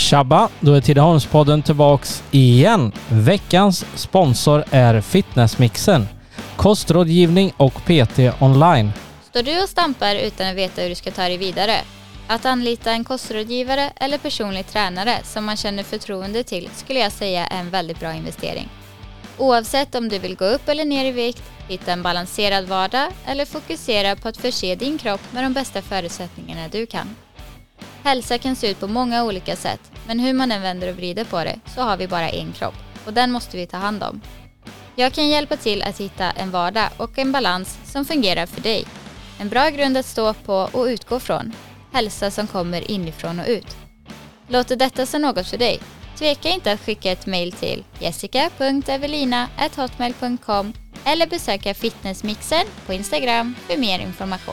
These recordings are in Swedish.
Tjabba, då är Tidaholmspodden tillbaks igen. Veckans sponsor är Fitnessmixen, kostrådgivning och PT online. Står du och stampar utan att veta hur du ska ta dig vidare? Att anlita en kostrådgivare eller personlig tränare som man känner förtroende till skulle jag säga är en väldigt bra investering. Oavsett om du vill gå upp eller ner i vikt, hitta en balanserad vardag eller fokusera på att förse din kropp med de bästa förutsättningarna du kan. Hälsa kan se ut på många olika sätt, men hur man än vänder och vrider på det så har vi bara en kropp och den måste vi ta hand om. Jag kan hjälpa till att hitta en vardag och en balans som fungerar för dig. En bra grund att stå på och utgå från. Hälsa som kommer inifrån och ut. Låter detta som något för dig? Tveka inte att skicka ett mejl till jessica.evelina@hotmail.com eller besöka Fitnessmixen på Instagram för mer information.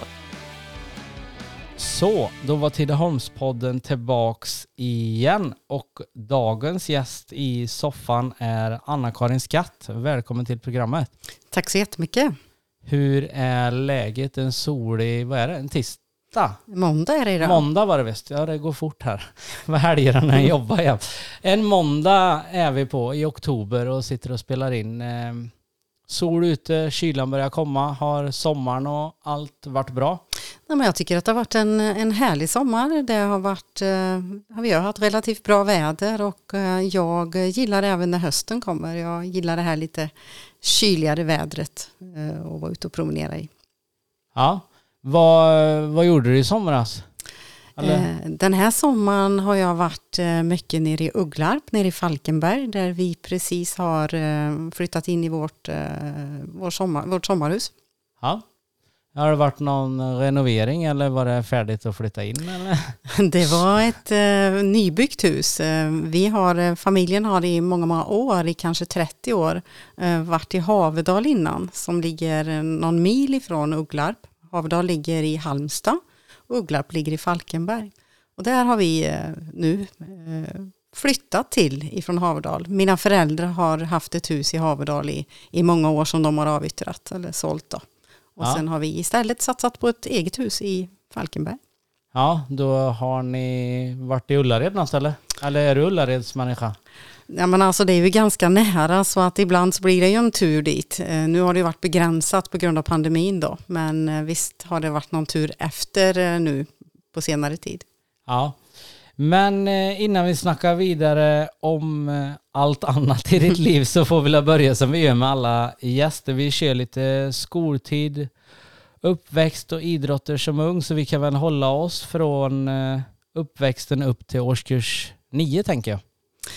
Så, då var Tidaholmspodden tillbaks igen och dagens gäst i soffan är Anna-Karin Skatt. Välkommen till programmet. Tack så jättemycket. Hur är läget en solig, vad är det, en tisdag? Måndag är det idag. Måndag var det visst, ja det går fort här. Vad helgerna när jag jobbar igen. En måndag är vi på i oktober och sitter och spelar in. Sol ute, kylan börjar komma, har sommaren och allt varit bra? Nej, men jag tycker att det har varit en härlig sommar. Det har varit, vi har haft relativt bra väder och jag gillar även när hösten kommer. Jag gillar det här lite kyligare vädret och vara ute och promenera i. Ja, vad gjorde du i somras? Den här sommaren har jag varit mycket nere i Ugglarp, nere i Falkenberg, där vi precis har flyttat in i vårt sommarhus. Ja. Har det varit någon renovering eller var det färdigt att flytta in? Eller? Det var ett nybyggt hus. Familjen har i många år, i kanske 30 år, varit i Haverdal innan, som ligger någon mil ifrån Ugglarp. Haverdal ligger i Halmstad. Ugglarp ligger i Falkenberg. Och där har vi nu flyttat till ifrån Haverdal. Mina föräldrar har haft ett hus i Haverdal i många år som de har avyttrat eller sålt då. Och sen har vi istället satsat på ett eget hus i Falkenberg. Ja, då har ni varit i Ullared någonstans eller är du Ullareds människa? Ja, men alltså det är ju ganska nära så att ibland så blir det ju en tur dit. Nu har det varit begränsat på grund av pandemin då. Men visst har det varit någon tur efter nu på senare tid. Ja, men innan vi snackar vidare om allt annat i ditt liv så får vi börja som vi gör med alla gäster. Vi kör lite skoltid, uppväxt och idrotter som ung, så vi kan väl hålla oss från uppväxten upp till årskurs 9 tänker jag.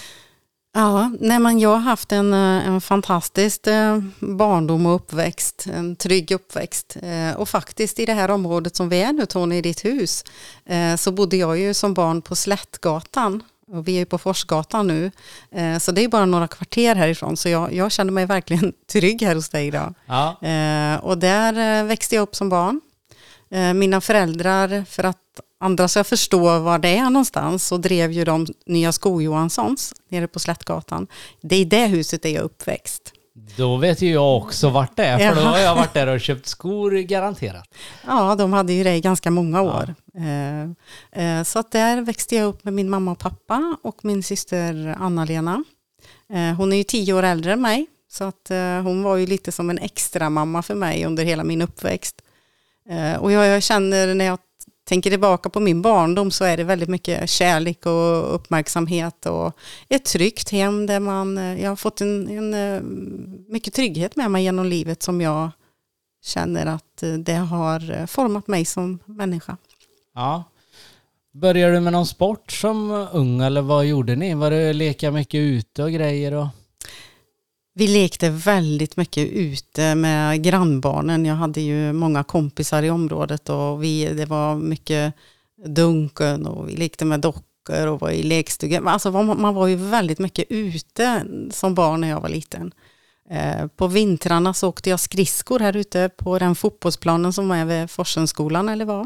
Ja, men jag har haft en fantastisk barndom och uppväxt, en trygg uppväxt. Och faktiskt i det här området som vi är nu, Tony, i ditt hus, så bodde jag ju som barn på Slättgatan. Och vi är ju på Forsgatan nu, så det är bara några kvarter härifrån. Så jag kände mig verkligen trygg här hos dig idag. Ja. Och där växte jag upp som barn. Mina föräldrar, för att andra ska förstå var det är någonstans, så drev ju de Nya Sko-Johanssons nere på Slättgatan. Det är det huset där jag är uppväxt. Då vet ju jag också vart det är, för då har jag varit där och köpt skor garanterat. Ja, de hade ju det i ganska många år. Ja. Så att där växte jag upp med min mamma och pappa och min syster Anna-Lena. Hon är ju 10 år äldre än mig, så att hon var ju lite som en extra mamma för mig under hela min uppväxt. Och jag känner när jag tänker tillbaka på min barndom så är det väldigt mycket kärlek och uppmärksamhet och ett tryggt hem där jag har fått en mycket trygghet med mig genom livet som jag känner att det har format mig som människa. Ja. Började du med någon sport som ung eller vad gjorde ni? Var det leka mycket ute och grejer? Och... Vi lekte väldigt mycket ute med grannbarnen. Jag hade ju många kompisar i området och det var mycket dunken och vi lekte med dockor och var i lekstugan. Alltså man var ju väldigt mycket ute som barn när jag var liten. På vintrarna så åkte jag skridskor här ute på den fotbollsplanen som var vid Forsenskolan eller vad.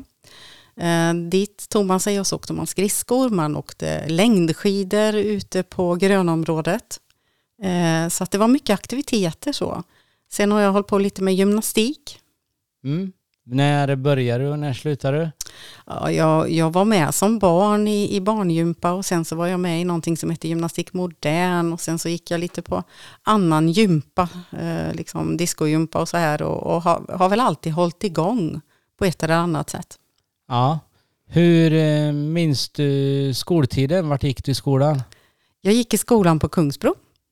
Dit tog man sig och så åkte man skridskor. Man åkte längdskidor ute på grönområdet. Så att det var mycket aktiviteter så. Sen har jag hållit på lite med gymnastik. När började du och när slutade du? Ja, jag var med som barn i barngympa och sen så var jag med i någonting som heter gymnastik modern och sen så gick jag lite på annan gympa, liksom discogympa och så här och har väl alltid hållit igång på ett eller annat sätt. Ja. Hur minns du skoltiden? Vart gick du i skolan? Jag gick i skolan på Kungsbro.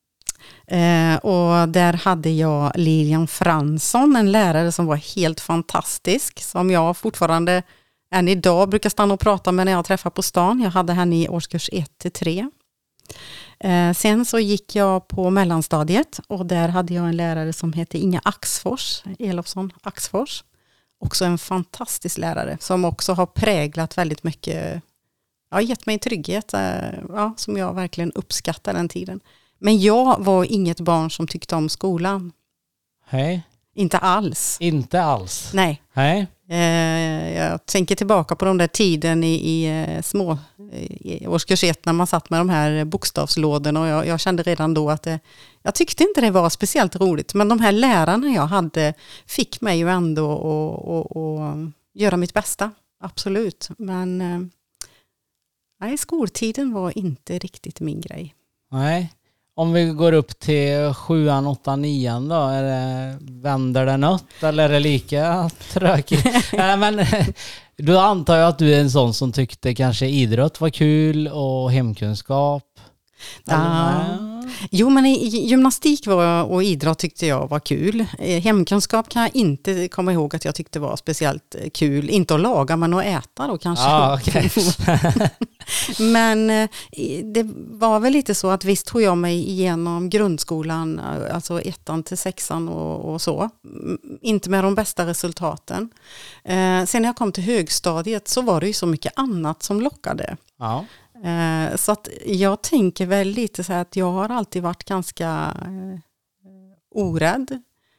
Och där hade jag Lilian Fransson, en lärare som var helt fantastisk, som jag fortfarande än idag brukar stanna och prata med när jag träffar på stan. Jag hade henne i årskurs 1-3. Sen så gick jag på mellanstadiet och där hade jag en lärare som hette Inga Axfors, Elofsson Axfors. Också en fantastisk lärare som också har präglat väldigt mycket, ja, gett mig trygghet, ja, som jag verkligen uppskattar den tiden. Men jag var inget barn som tyckte om skolan. Hej. Inte alls. Inte alls? Nej. Hej. Jag tänker tillbaka på de där tiden i årskurs 1 när man satt med de här bokstavslådorna och jag kände redan då att jag tyckte inte det var speciellt roligt. Men de här lärarna jag hade fick mig ju ändå att göra mitt bästa. Absolut. Men nej, skoltiden var inte riktigt min grej. Nej. Om vi går upp till 7:an, 8:an, 9:an då, vänder det något eller är det lika tråkigt? Men då antar jag att du är en sån som tyckte kanske idrott var kul och hemkunskap. Jo, men gymnastik och idrott tyckte jag var kul. Hemkunskap kan jag inte komma ihåg att jag tyckte var speciellt kul. Inte att laga, men att äta då kanske. Ja, okay. Men det var väl lite så att visst tog jag mig igenom grundskolan, alltså 1:an till 6:an och så. Inte med de bästa resultaten. Sen när jag kom till högstadiet så var det ju så mycket annat som lockade. Ja. Så att jag tänker väl lite så här att jag har alltid varit ganska orädd.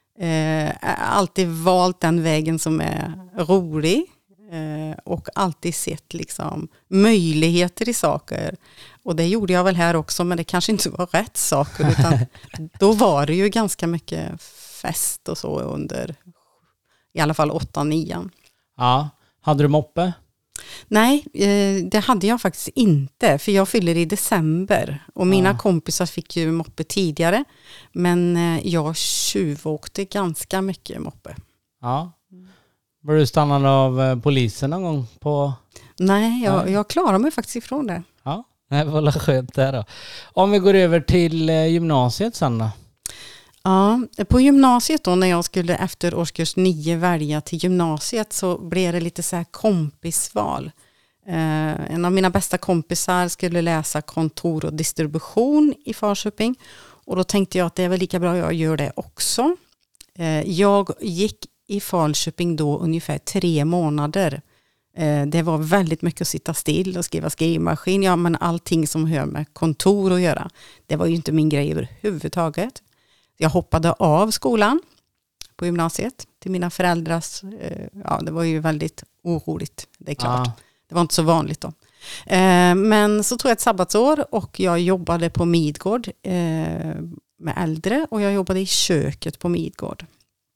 Alltid valt den vägen som är rolig. Och alltid sett liksom möjligheter i saker. Och det gjorde jag väl här också, men det kanske inte var rätt saker. Utan då var det ju ganska mycket fest och så under i alla fall 8:an, 9:an. Ja, hade du moppe? Nej, det hade jag faktiskt inte. För jag fyller i december. Och mina kompisar fick ju moppe tidigare. Men jag tjuvåkte ganska mycket moppe. Ja. Var du stannad av polisen någon gång på? Nej, jag klarar mig faktiskt ifrån det. Ja, det var skönt det då. Om vi går över till gymnasiet sen då? Ja, på gymnasiet då när jag skulle efter årskurs 9 välja till gymnasiet så blev det lite så här kompisval. En av mina bästa kompisar skulle läsa kontor och distribution i Falköping och då tänkte jag att det är väl lika bra jag gör det också. Jag gick i Falköping då ungefär 3 månader. Det var väldigt mycket att sitta still och skriva skrivmaskin. Ja, men allting som hör med kontor att göra. Det var ju inte min grej överhuvudtaget. Jag hoppade av skolan på gymnasiet till mina föräldrars. Ja, det var ju väldigt oroligt, det är klart. Det var inte så vanligt då. Men så tog jag ett sabbatsår och jag jobbade på Midgård med äldre och jag jobbade i köket på Midgård.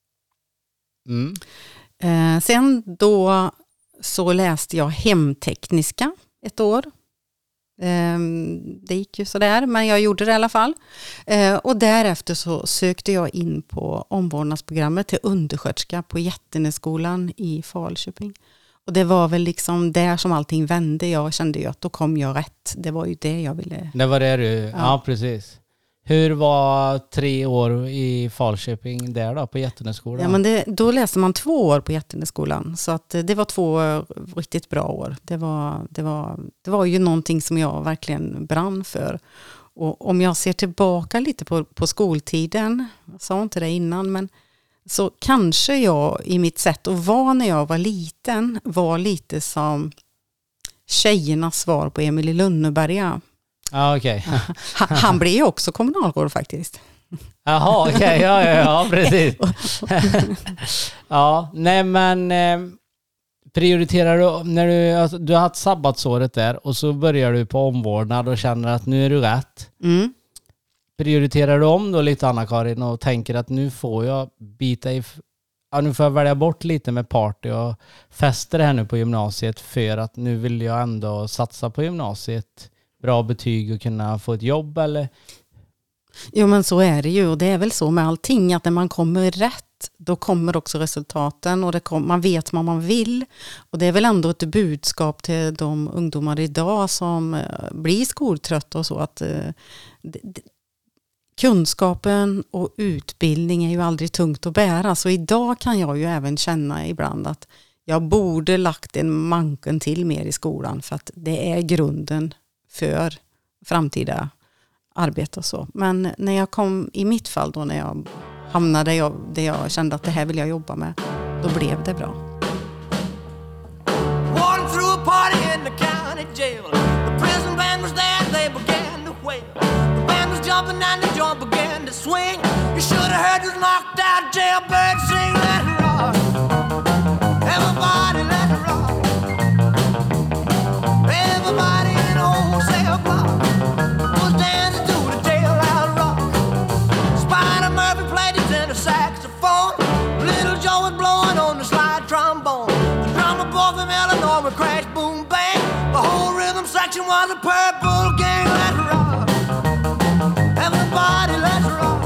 Sen då så läste jag hemtekniska ett år. Det gick ju sådär, men jag gjorde det i alla fall. Och därefter så sökte jag in på omvårdnadsprogrammet till undersköterska på Jättenässkolan i Falköping. Och det var väl liksom där som allting vände. Jag kände ju att då kom jag rätt. Det var ju det jag ville. Det var det du, ja precis. Hur var 3 år i Falköping där då, på Jättenässkolan? Ja, men då läste man 2 år på Jättenässkolan. Så att det var 2 riktigt bra år. Det var ju någonting som jag verkligen brann för. Och om jag ser tillbaka lite på skoltiden, jag sa inte det innan, men så kanske jag i mitt sätt att vara när jag var liten var lite som tjejernas svar på Emil i Lönneberga. Ja, okej. Han blev ju också kommunalråd faktiskt. Jaha, okej. Ja, precis. Ja, nej men prioriterar du, när du har haft sabbatsåret där och så börjar du på omvårdnad och känner att nu är du rätt. Prioriterar du om då lite, Anna-Karin, och tänker att nu får jag bita i nu får jag välja bort lite med party och fester här nu på gymnasiet för att nu vill jag ändå satsa på gymnasiet, bra betyg och kunna få ett jobb eller? Jo, men så är det ju, och det är väl så med allting att när man kommer rätt då kommer också resultaten och man vet vad man vill, och det är väl ändå ett budskap till de ungdomar idag som blir skoltrötta och så att kunskapen och utbildning är ju aldrig tungt att bära, så idag kan jag ju även känna ibland att jag borde lagt en manken till mer i skolan för att det är grunden för framtida arbete och så. Men när jag kom i mitt fall då, när jag hamnade där jag kände att det här vill jag jobba med, då blev det bra. Walking through a party in the county jail. The prison band was there, they began to wail. The band was jumping and the joint began to swing. You should have heard those knocked out jailbirds sing, let it rock. Everybody let it rock. Everybody in the whole cell block was dancing to the jailhouse rock. Spider Murphy played his tenor saxophone. Little Joe was blowing on the slide trombone. The drummer boy from Illinois would crash, boom, bang. The whole rhythm section was a purple gang. Let's rock. Everybody, let's rock.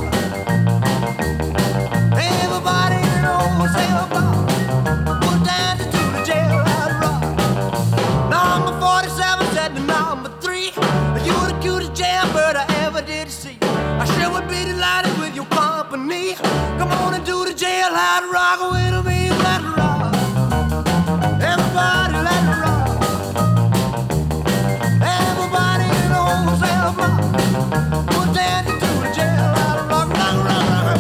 Everybody in the whole cell block was dancing to the jailhouse rock. Number 47 said to number 3, you're the cutest jailbird I ever did see. I sure would be delighted with your company. Come on and do the jailhouse rock with me. Let's rock. Everybody, let's rock. Everybody in the whole cell block was dancing to the jailhouse rock. Rock, rock, rock.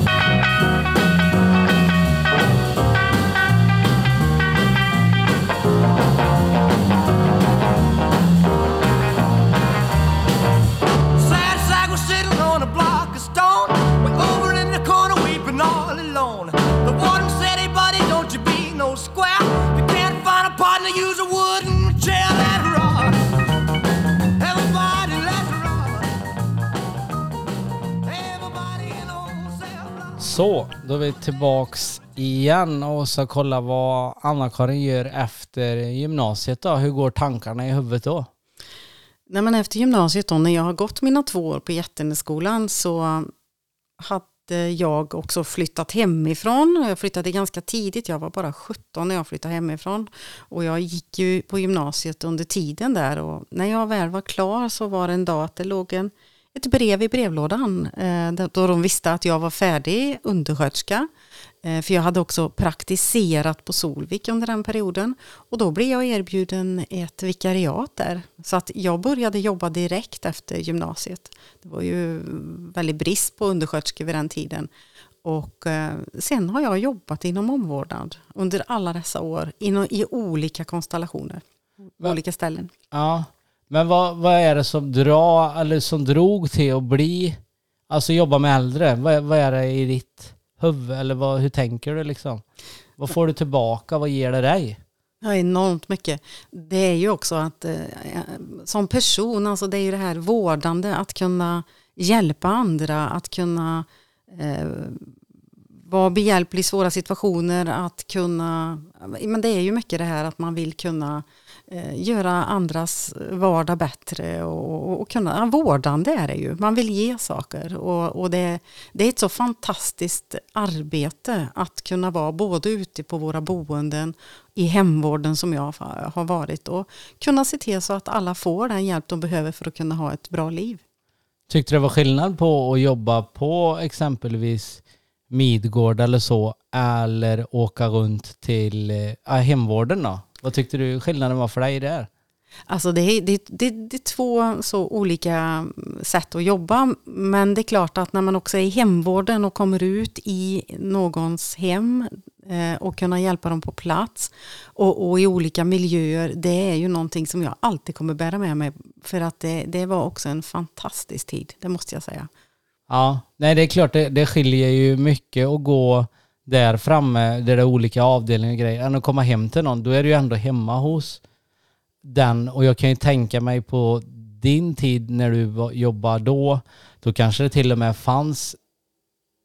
Sad sack was sitting on a block of stone. Way over in the corner weeping all alone. The warden said, hey buddy, don't you be no square. If you can't find a partner, use a wooden chair. Let's rock. Everybody, let's rock. Everybody in the whole cell block. Så, då är vi tillbaks igen och så kolla vad Anna-Karin gör efter gymnasiet då. Hur går tankarna i huvudet då? Nej, men efter gymnasiet då, när jag har gått mina 2 år på Jätteneskolan, så hade jag också flyttat hemifrån. Jag flyttade ganska tidigt, jag var bara 17 när jag flyttade hemifrån. Och jag gick ju på gymnasiet under tiden där, och när jag väl var klar så var det en dag att det låg ett brev i brevlådan då de visste att jag var färdig undersköterska. För jag hade också praktiserat på Solvik under den perioden. Och då blev jag erbjuden ett vikariat där. Så att jag började jobba direkt efter gymnasiet. Det var ju väldigt brist på undersköterskor vid den tiden. Och sen har jag jobbat inom omvårdnad under alla dessa år. I olika konstellationer. Olika ställen. Ja, men vad är det som drog till att bli, alltså jobba med äldre? Vad är det i ditt huvud, eller hur tänker du liksom? Vad får du tillbaka? Vad ger det dig? Ja, enormt mycket. Det är ju också att som person, alltså det är ju det här vårdande, att kunna hjälpa andra, att kunna vara behjälplig i svåra situationer, att kunna, men det är ju mycket det här att man vill kunna göra andras vardag bättre och kunna, vårdande är det ju. Man vill ge saker och det är ett så fantastiskt arbete att kunna vara både ute på våra boenden, i hemvården som jag har varit, och kunna se till så att alla får den hjälp de behöver för att kunna ha ett bra liv. Tyckte det var skillnad på att jobba på exempelvis Midgård eller så, eller åka runt till hemvården då? Vad tyckte du skillnaden var för dig där? Alltså det är 2 så olika sätt att jobba, men det är klart att när man också är i hemvården och kommer ut i någons hem och kunna hjälpa dem på plats och i olika miljöer, det är ju någonting som jag alltid kommer bära med mig, för att det var också en fantastisk tid, det måste jag säga. Ja, nej, det är klart, det skiljer ju mycket att gå där framme där det är olika avdelningar och grejer än att komma hem till någon. Då är du ju ändå hemma hos den, och jag kan ju tänka mig på din tid när du jobbade då kanske det till och med fanns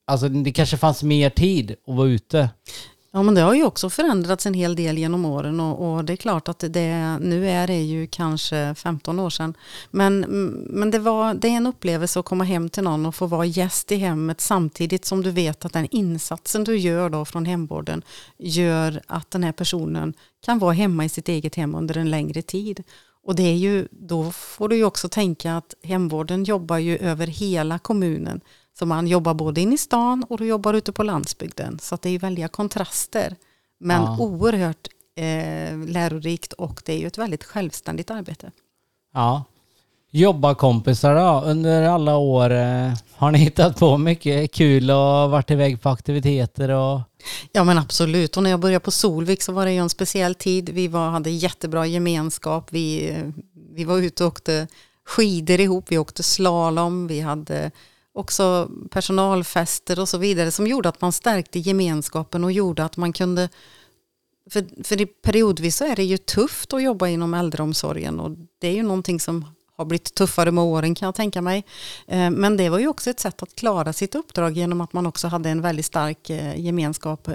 alltså det kanske fanns mer tid att vara ute. Ja, men det har ju också förändrats en hel del genom åren och det är klart att nu är det ju kanske 15 år sedan. Men det är en upplevelse att komma hem till någon och få vara gäst i hemmet samtidigt som du vet att den insatsen du gör då från hemvården gör att den här personen kan vara hemma i sitt eget hem under en längre tid. Och det är ju, då får du ju också tänka att hemvården jobbar ju över hela kommunen. Så man jobbar både in i stan och du jobbar ute på landsbygden. Så att det är ju väldiga kontraster. Men oerhört lärorikt och det är ju ett väldigt självständigt arbete. Ja. Jobbarkompisar då? Under alla år har ni hittat på mycket kul och varit iväg på aktiviteter? Ja men absolut. Och när jag började på Solvik så var det ju en speciell tid. Vi hade jättebra gemenskap. Vi var ute och åkte skidor ihop. Vi åkte slalom. Vi hade också personalfester och så vidare som gjorde att man stärkte gemenskapen och gjorde att man kunde, för periodvis så är det ju tufft att jobba inom äldreomsorgen och det är ju någonting som har blivit tuffare med åren kan jag tänka mig. Men det var ju också ett sätt att klara sitt uppdrag genom att man också hade en väldigt stark gemenskap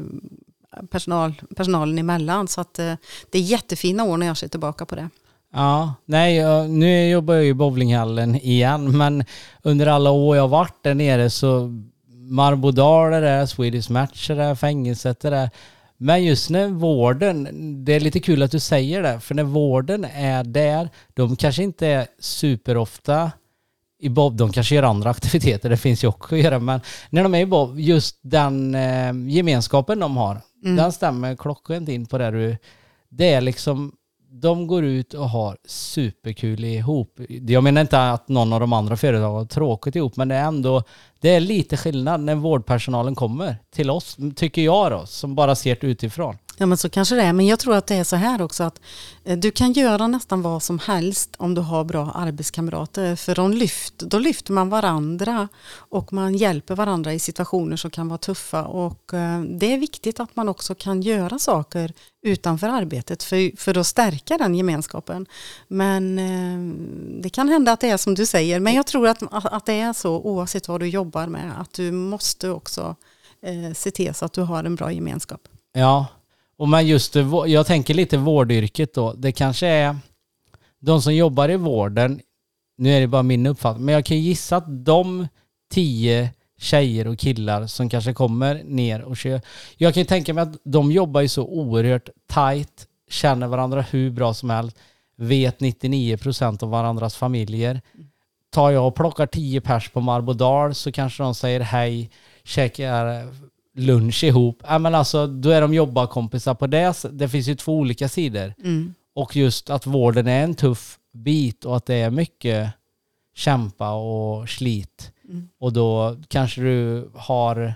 personalen emellan. Så att det är jättefina år när jag ser tillbaka på det. Ja, nej, nu jobbar jag i bowlinghallen igen, men under alla år jag varit där nere så Marbodal är där, Swedish Match är där, fängelset är där. Men just när vården, det är lite kul att du säger det, för när vården är där, de kanske inte är superofta i Bob, de kanske gör andra aktiviteter, det finns ju också att göra, men när de är i Bob, just den gemenskapen de har, den stämmer klockan in på det. Det är liksom, de går ut och har superkul ihop. Jag menar inte att någon av de andra företagen har tråkigt ihop, men det är ändå, det är lite skillnad när vårdpersonalen kommer till oss, tycker jag då, som bara ser det utifrån. Ja men så kanske det är, men jag tror att det är så här också att du kan göra nästan vad som helst om du har bra arbetskamrater, för då lyfter man varandra och man hjälper varandra i situationer som kan vara tuffa och det är viktigt att man också kan göra saker utanför arbetet för att stärka den gemenskapen. Men det kan hända att det är som du säger, men jag tror att det är så oavsett vad du jobbar med, att du måste också se till så att du har en bra gemenskap. Ja. Och men just jag tänker lite vårdyrket då. Det kanske är de som jobbar i vården, nu är det bara min uppfattning, men jag kan gissa att de 10 tjejer och killar som kanske kommer ner och kör. Jag kan tänka mig att de jobbar ju så oerhört tajt, känner varandra hur bra som helst, vet 99% av varandras familjer. Tar jag och plockar 10 pers på Marbodal så kanske de säger hej, käkar lunch ihop. Men alltså, då är de jobbarkompisar på det. Det finns ju 2 olika sidor. Och just att vården är en tuff bit och att det är mycket kämpa och slit. Och då kanske du har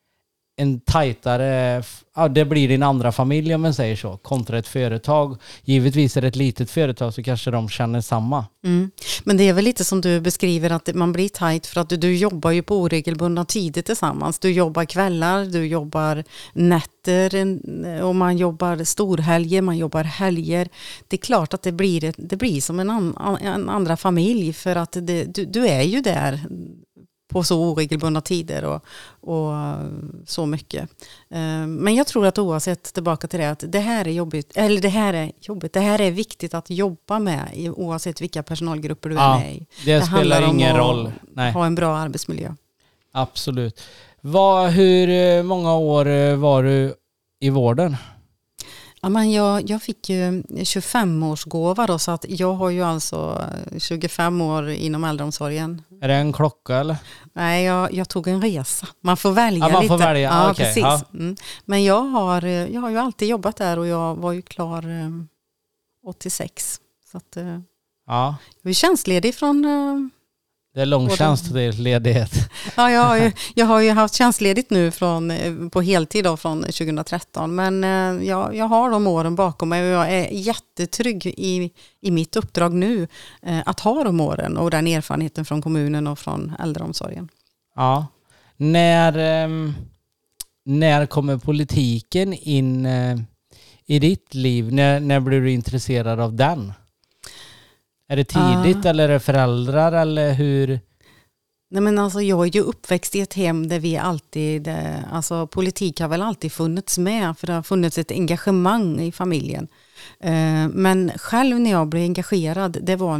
en tajtare, det blir din andra familj om man säger så, kontra ett företag. Givetvis är det ett litet företag så kanske de känner samma. Men det är väl lite som du beskriver att man blir tajt för att du jobbar ju på oregelbundna tider tillsammans. Du jobbar kvällar, du jobbar nätter och man jobbar storhelger, man jobbar helger. Det är klart att det blir som en andra familj för att du är ju där på så oregelbundna tider och så mycket. Men jag tror att oavsett tillbaka till det att det här är jobbigt, eller det här är viktigt att jobba med oavsett vilka personalgrupper du är med i. Det spelar ingen roll. Nej. Ha en bra arbetsmiljö. Absolut. Hur många år var du i vården? Ja, men jag fick ju 25-årsgåva då, så att jag har ju alltså 25 år inom äldreomsorgen. Är det en klocka eller? Nej, jag tog en resa. Man får välja lite. Man får välja, ja, okay. Precis. Ja. Men jag har ju alltid jobbat där och jag var ju klar 86. Så att jag är tjänstledig från... Det är lång tjänstledighet. Ja, jag har ju haft tjänstledigt nu på heltid då, från 2013. Men jag har de åren bakom mig och jag är jättetrygg i mitt uppdrag nu att ha de åren och den erfarenheten från kommunen och från äldreomsorgen. Ja. När kommer politiken in i ditt liv? När blir du intresserad av den? Är det tidigt eller är det föräldrar eller hur? Nej, men alltså, jag är ju uppväxt i ett hem där vi alltid, alltså politik har väl alltid funnits med, för det har funnits ett engagemang i familjen. Men själv när jag blev engagerad, det var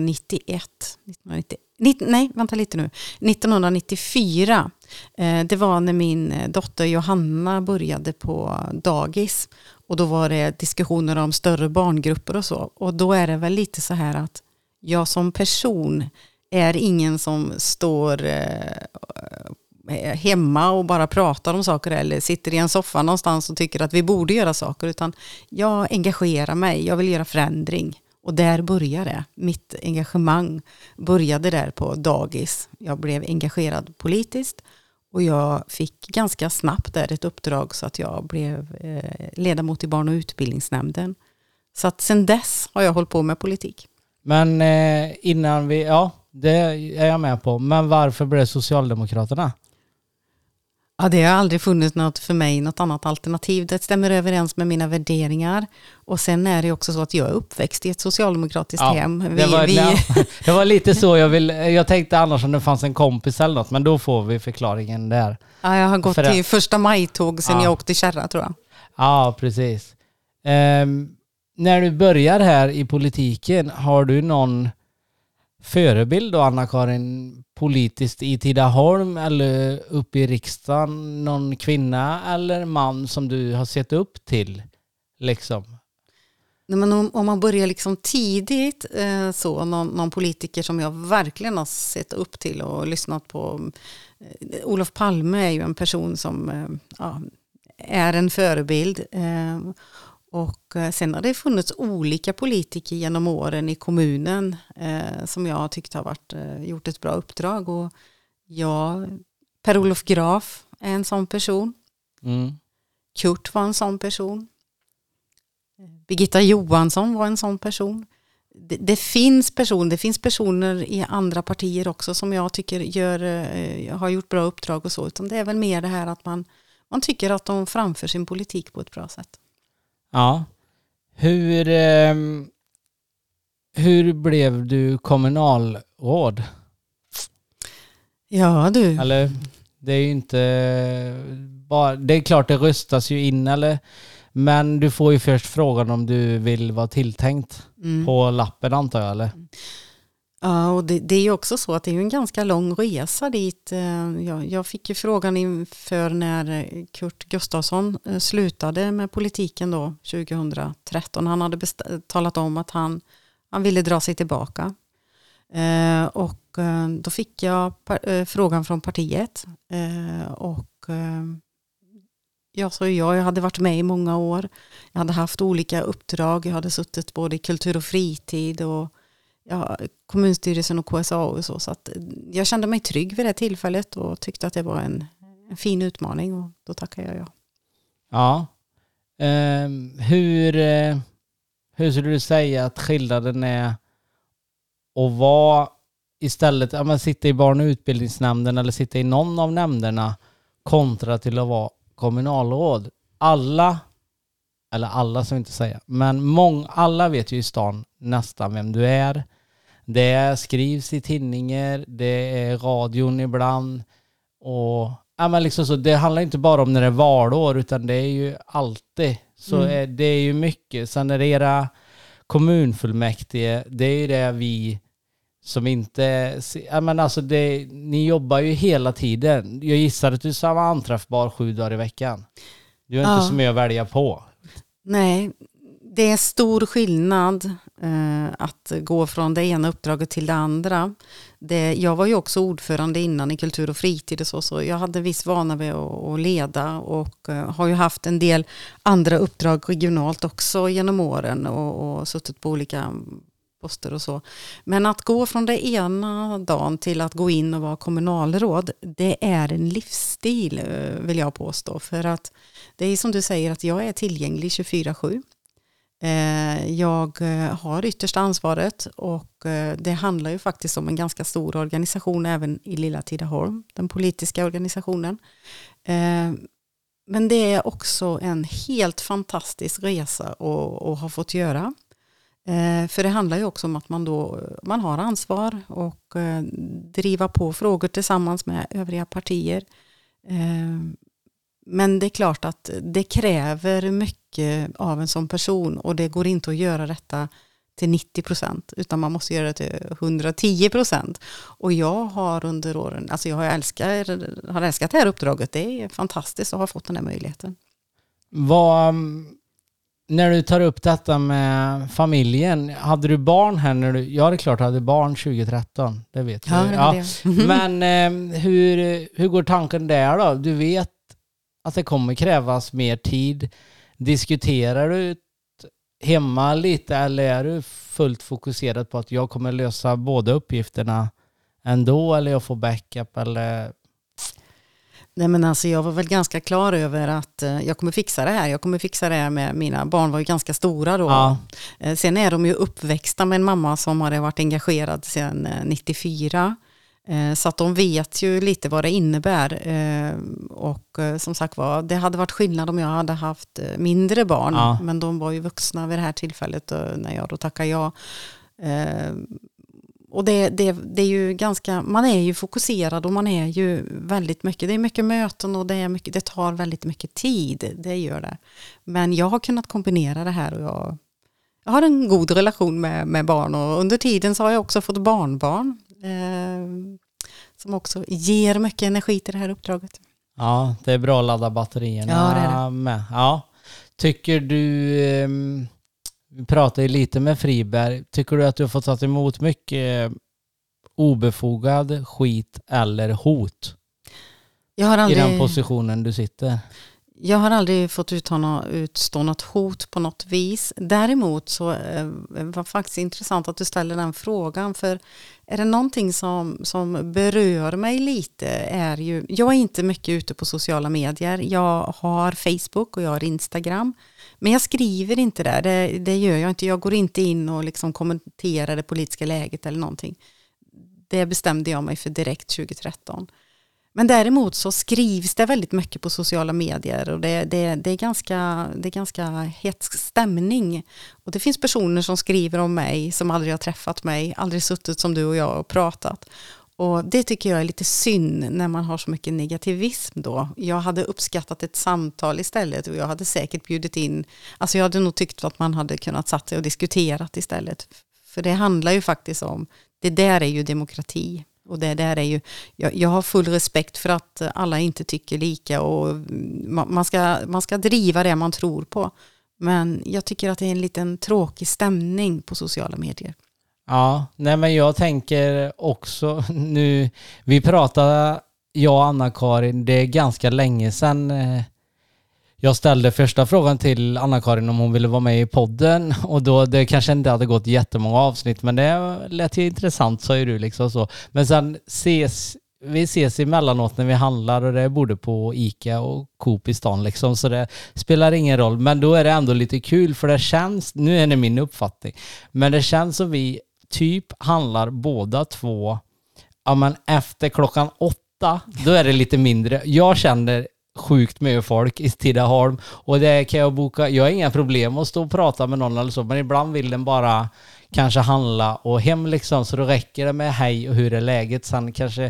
1994. Det var när min dotter Johanna började på dagis, och då var det diskussioner om större barngrupper och så. Och då är det väl lite så här att jag som person är ingen som står hemma och bara pratar om saker eller sitter i en soffa någonstans och tycker att vi borde göra saker, utan jag engagerar mig, jag vill göra förändring. Och där började det. Mitt engagemang började där på dagis. Jag blev engagerad politiskt och jag fick ganska snabbt där ett uppdrag så att jag blev ledamot i barn- och utbildningsnämnden. Så att sedan dess har jag hållit på med politik. Men innan vi, ja, det är jag med på. Men varför blev det Socialdemokraterna? Ja, det har aldrig funnits något annat alternativ. Det stämmer överens med mina värderingar. Och sen är det också så att jag är uppväxt i ett socialdemokratiskt hem. Det var lite så jag tänkte annars om det fanns en kompis eller något, men då får vi förklaringen där. Ja, jag har gått till första majtåg sen jag åkte kärra, tror jag. Ja, precis. När du börjar här i politiken, har du någon förebild då, Anna-Karin, politiskt i Tidaholm eller uppe i riksdagen, någon kvinna eller man som du har sett upp till liksom? Nej, men om man börjar liksom tidigt, så någon politiker som jag verkligen har sett upp till och lyssnat på. Olof Palme är ju en person som är en förebild. Och sen har det funnits olika politiker genom åren i kommunen som jag tyckte har gjort ett bra uppdrag. Och Per-Olof Graf är en sån person. Kurt var en sån person. Birgitta Johansson var en sån person. Det finns personer i andra partier också som jag tycker har gjort bra uppdrag och så. Utan det är väl mer det här att man tycker att de framför sin politik på ett bra sätt. Ja. Hur blev du kommunalråd? Ja, du. Eller, det är ju inte bara, det är klart det röstas ju in, eller, men du får ju först frågan om du vill vara tilltänkt på lappen, antar jag, eller? Ja, och det är ju också så att det är ju en ganska lång resa dit. Jag fick ju frågan inför när Kurt Gustafsson slutade med politiken då 2013. Han hade talat om att han ville dra sig tillbaka. Och då fick jag frågan från partiet. Jag hade varit med i många år. Jag hade haft olika uppdrag. Jag hade suttit både i kultur och fritid och kommunstyrelsen och KSA och så att jag kände mig trygg vid det tillfället och tyckte att det var en fin utmaning, och då tackade jag ja. Ja. Hur skulle du säga att skillnaden är att vara istället sitta i barn- och utbildningsnämnden eller sitta i någon av nämnderna kontra till att vara kommunalråd? Alla som inte säger, men alla vet ju i stan nästan vem du är. Det skrivs i tidningar, det är radion ibland, och liksom så, det handlar inte bara om när det är valår, utan det är ju alltid så. Det är ju mycket. Sen är det era kommunfullmäktige, det är ju det vi som inte, ni jobbar ju hela tiden. Jag gissar att du är samma anträffbar 7 dagar i veckan. Du är inte så mycket att välja på. Nej, det är stor skillnad att gå från det ena uppdraget till det andra. Jag var ju också ordförande innan i kultur och fritid och så jag hade viss vana vid att leda, och har ju haft en del andra uppdrag regionalt också genom åren och suttit på olika poster och så. Men att gå från det ena dagen till att gå in och vara kommunalråd, det är en livsstil, vill jag påstå. För att det är som du säger, att jag är tillgänglig 24/7. Jag har yttersta ansvaret, och det handlar ju faktiskt om en ganska stor organisation även i lilla Tidaholm, den politiska organisationen. Men det är också en helt fantastisk resa att ha fått göra. För det handlar ju också om att man har ansvar och driva på frågor tillsammans med övriga partier. Men det är klart att det kräver mycket av en sån person och det går inte att göra detta till 90% utan man måste göra det till 110%. Och jag har under åren, alltså jag har älskat det här uppdraget. Det är fantastiskt att ha fått den här möjligheten. När du tar upp detta med familjen, hade du barn här när du... Ja, det är klart, hade barn 2013, det vet jag. Ja. Men hur går tanken där då? Du vet att det kommer krävas mer tid. Diskuterar du hemma lite eller är du fullt fokuserad på att jag kommer lösa båda uppgifterna ändå eller jag får backup eller... Nej men alltså jag var väl ganska klar över att jag kommer fixa det här. Jag kommer fixa det här med mina barn var ju ganska stora då. Ja. Sen är de ju uppväxta med en mamma som har varit engagerad sedan 94. Så att de vet ju lite vad det innebär. Och som sagt var, det hade varit skillnad om jag hade haft mindre barn. Ja. Men de var ju vuxna vid det här tillfället när jag då tackade ja. Och det är ju ganska, man är ju fokuserad och man är ju väldigt mycket, det är mycket möten och det tar väldigt mycket tid, det gör det. Men jag har kunnat kombinera det här och jag har en god relation med barn och under tiden så har jag också fått barnbarn som också ger mycket energi till det här uppdraget. Ja, det är bra att ladda batterierna. Ja, det är det. Med. Ja. Tycker du... Vi pratade ju lite med Friberg. Tycker du att du har fått ta emot mycket obefogad skit eller hot i den positionen du sitter? Jag har aldrig fått utstå något hot på något vis. Däremot så var det faktiskt intressant att du ställer den frågan. För är det någonting som berör mig lite är ju... Jag är inte mycket ute på sociala medier. Jag har Facebook och jag har Instagram. Men jag skriver inte där. Det gör jag inte. Jag går inte in och liksom kommenterar det politiska läget eller någonting. Det bestämde jag mig för direkt 2013. Men däremot så skrivs det väldigt mycket på sociala medier och det är ganska hetsk stämning. Och det finns personer som skriver om mig som aldrig har träffat mig, aldrig suttit som du och jag och pratat. Och det tycker jag är lite synd när man har så mycket negativism då. Jag hade uppskattat ett samtal istället och jag hade säkert bjudit in, alltså jag hade nog tyckt att man hade kunnat satt sig och diskuterat istället. För det handlar ju faktiskt om, det där är ju demokrati. Och det där är ju, jag har full respekt för att alla inte tycker lika och man ska driva det man tror på. Men jag tycker att det är en liten tråkig stämning på sociala medier. Ja, nej men jag tänker också nu, vi pratade, jag och Anna-Karin, det är ganska länge sedan jag ställde första frågan till Anna-Karin om hon ville vara med i podden och då det kanske inte hade gått jättemånga avsnitt men det lät ju intressant, sa ju du liksom så. Men sen vi ses emellanåt när vi handlar och det är både på Ica och Coop i stan liksom, så det spelar ingen roll. Men då är det ändå lite kul för det känns, nu är det min uppfattning, men det känns som vi typ handlar båda två, ja men efter 8:00 då är det lite mindre. Jag känner sjukt med folk i Tidaholm och det kan jag boka. Jag har inga problem att stå och prata med någon eller så, men ibland vill den bara kanske handla och hem liksom, så då räcker det med hej och hur är läget. Sen kanske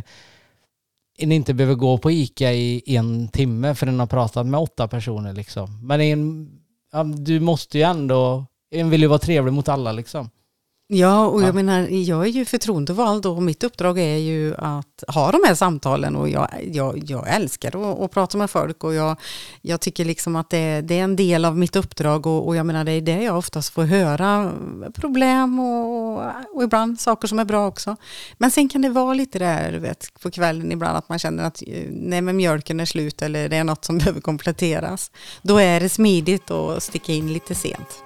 en inte behöver gå på Ica i 1 timme för den har pratat med 8 personer liksom. Men du måste ju ändå, en vill ju vara trevlig mot alla liksom. Ja, och jag menar, jag är ju förtroendevald och mitt uppdrag är ju att ha de här samtalen och jag älskar att prata med folk och jag tycker liksom att det är en del av mitt uppdrag och jag menar det är det jag oftast får höra, problem och ibland saker som är bra också. Men sen kan det vara lite där, du vet, på kvällen ibland att man känner att nej men mjölken är slut eller det är något som behöver kompletteras. Då är det smidigt att sticka in lite sent.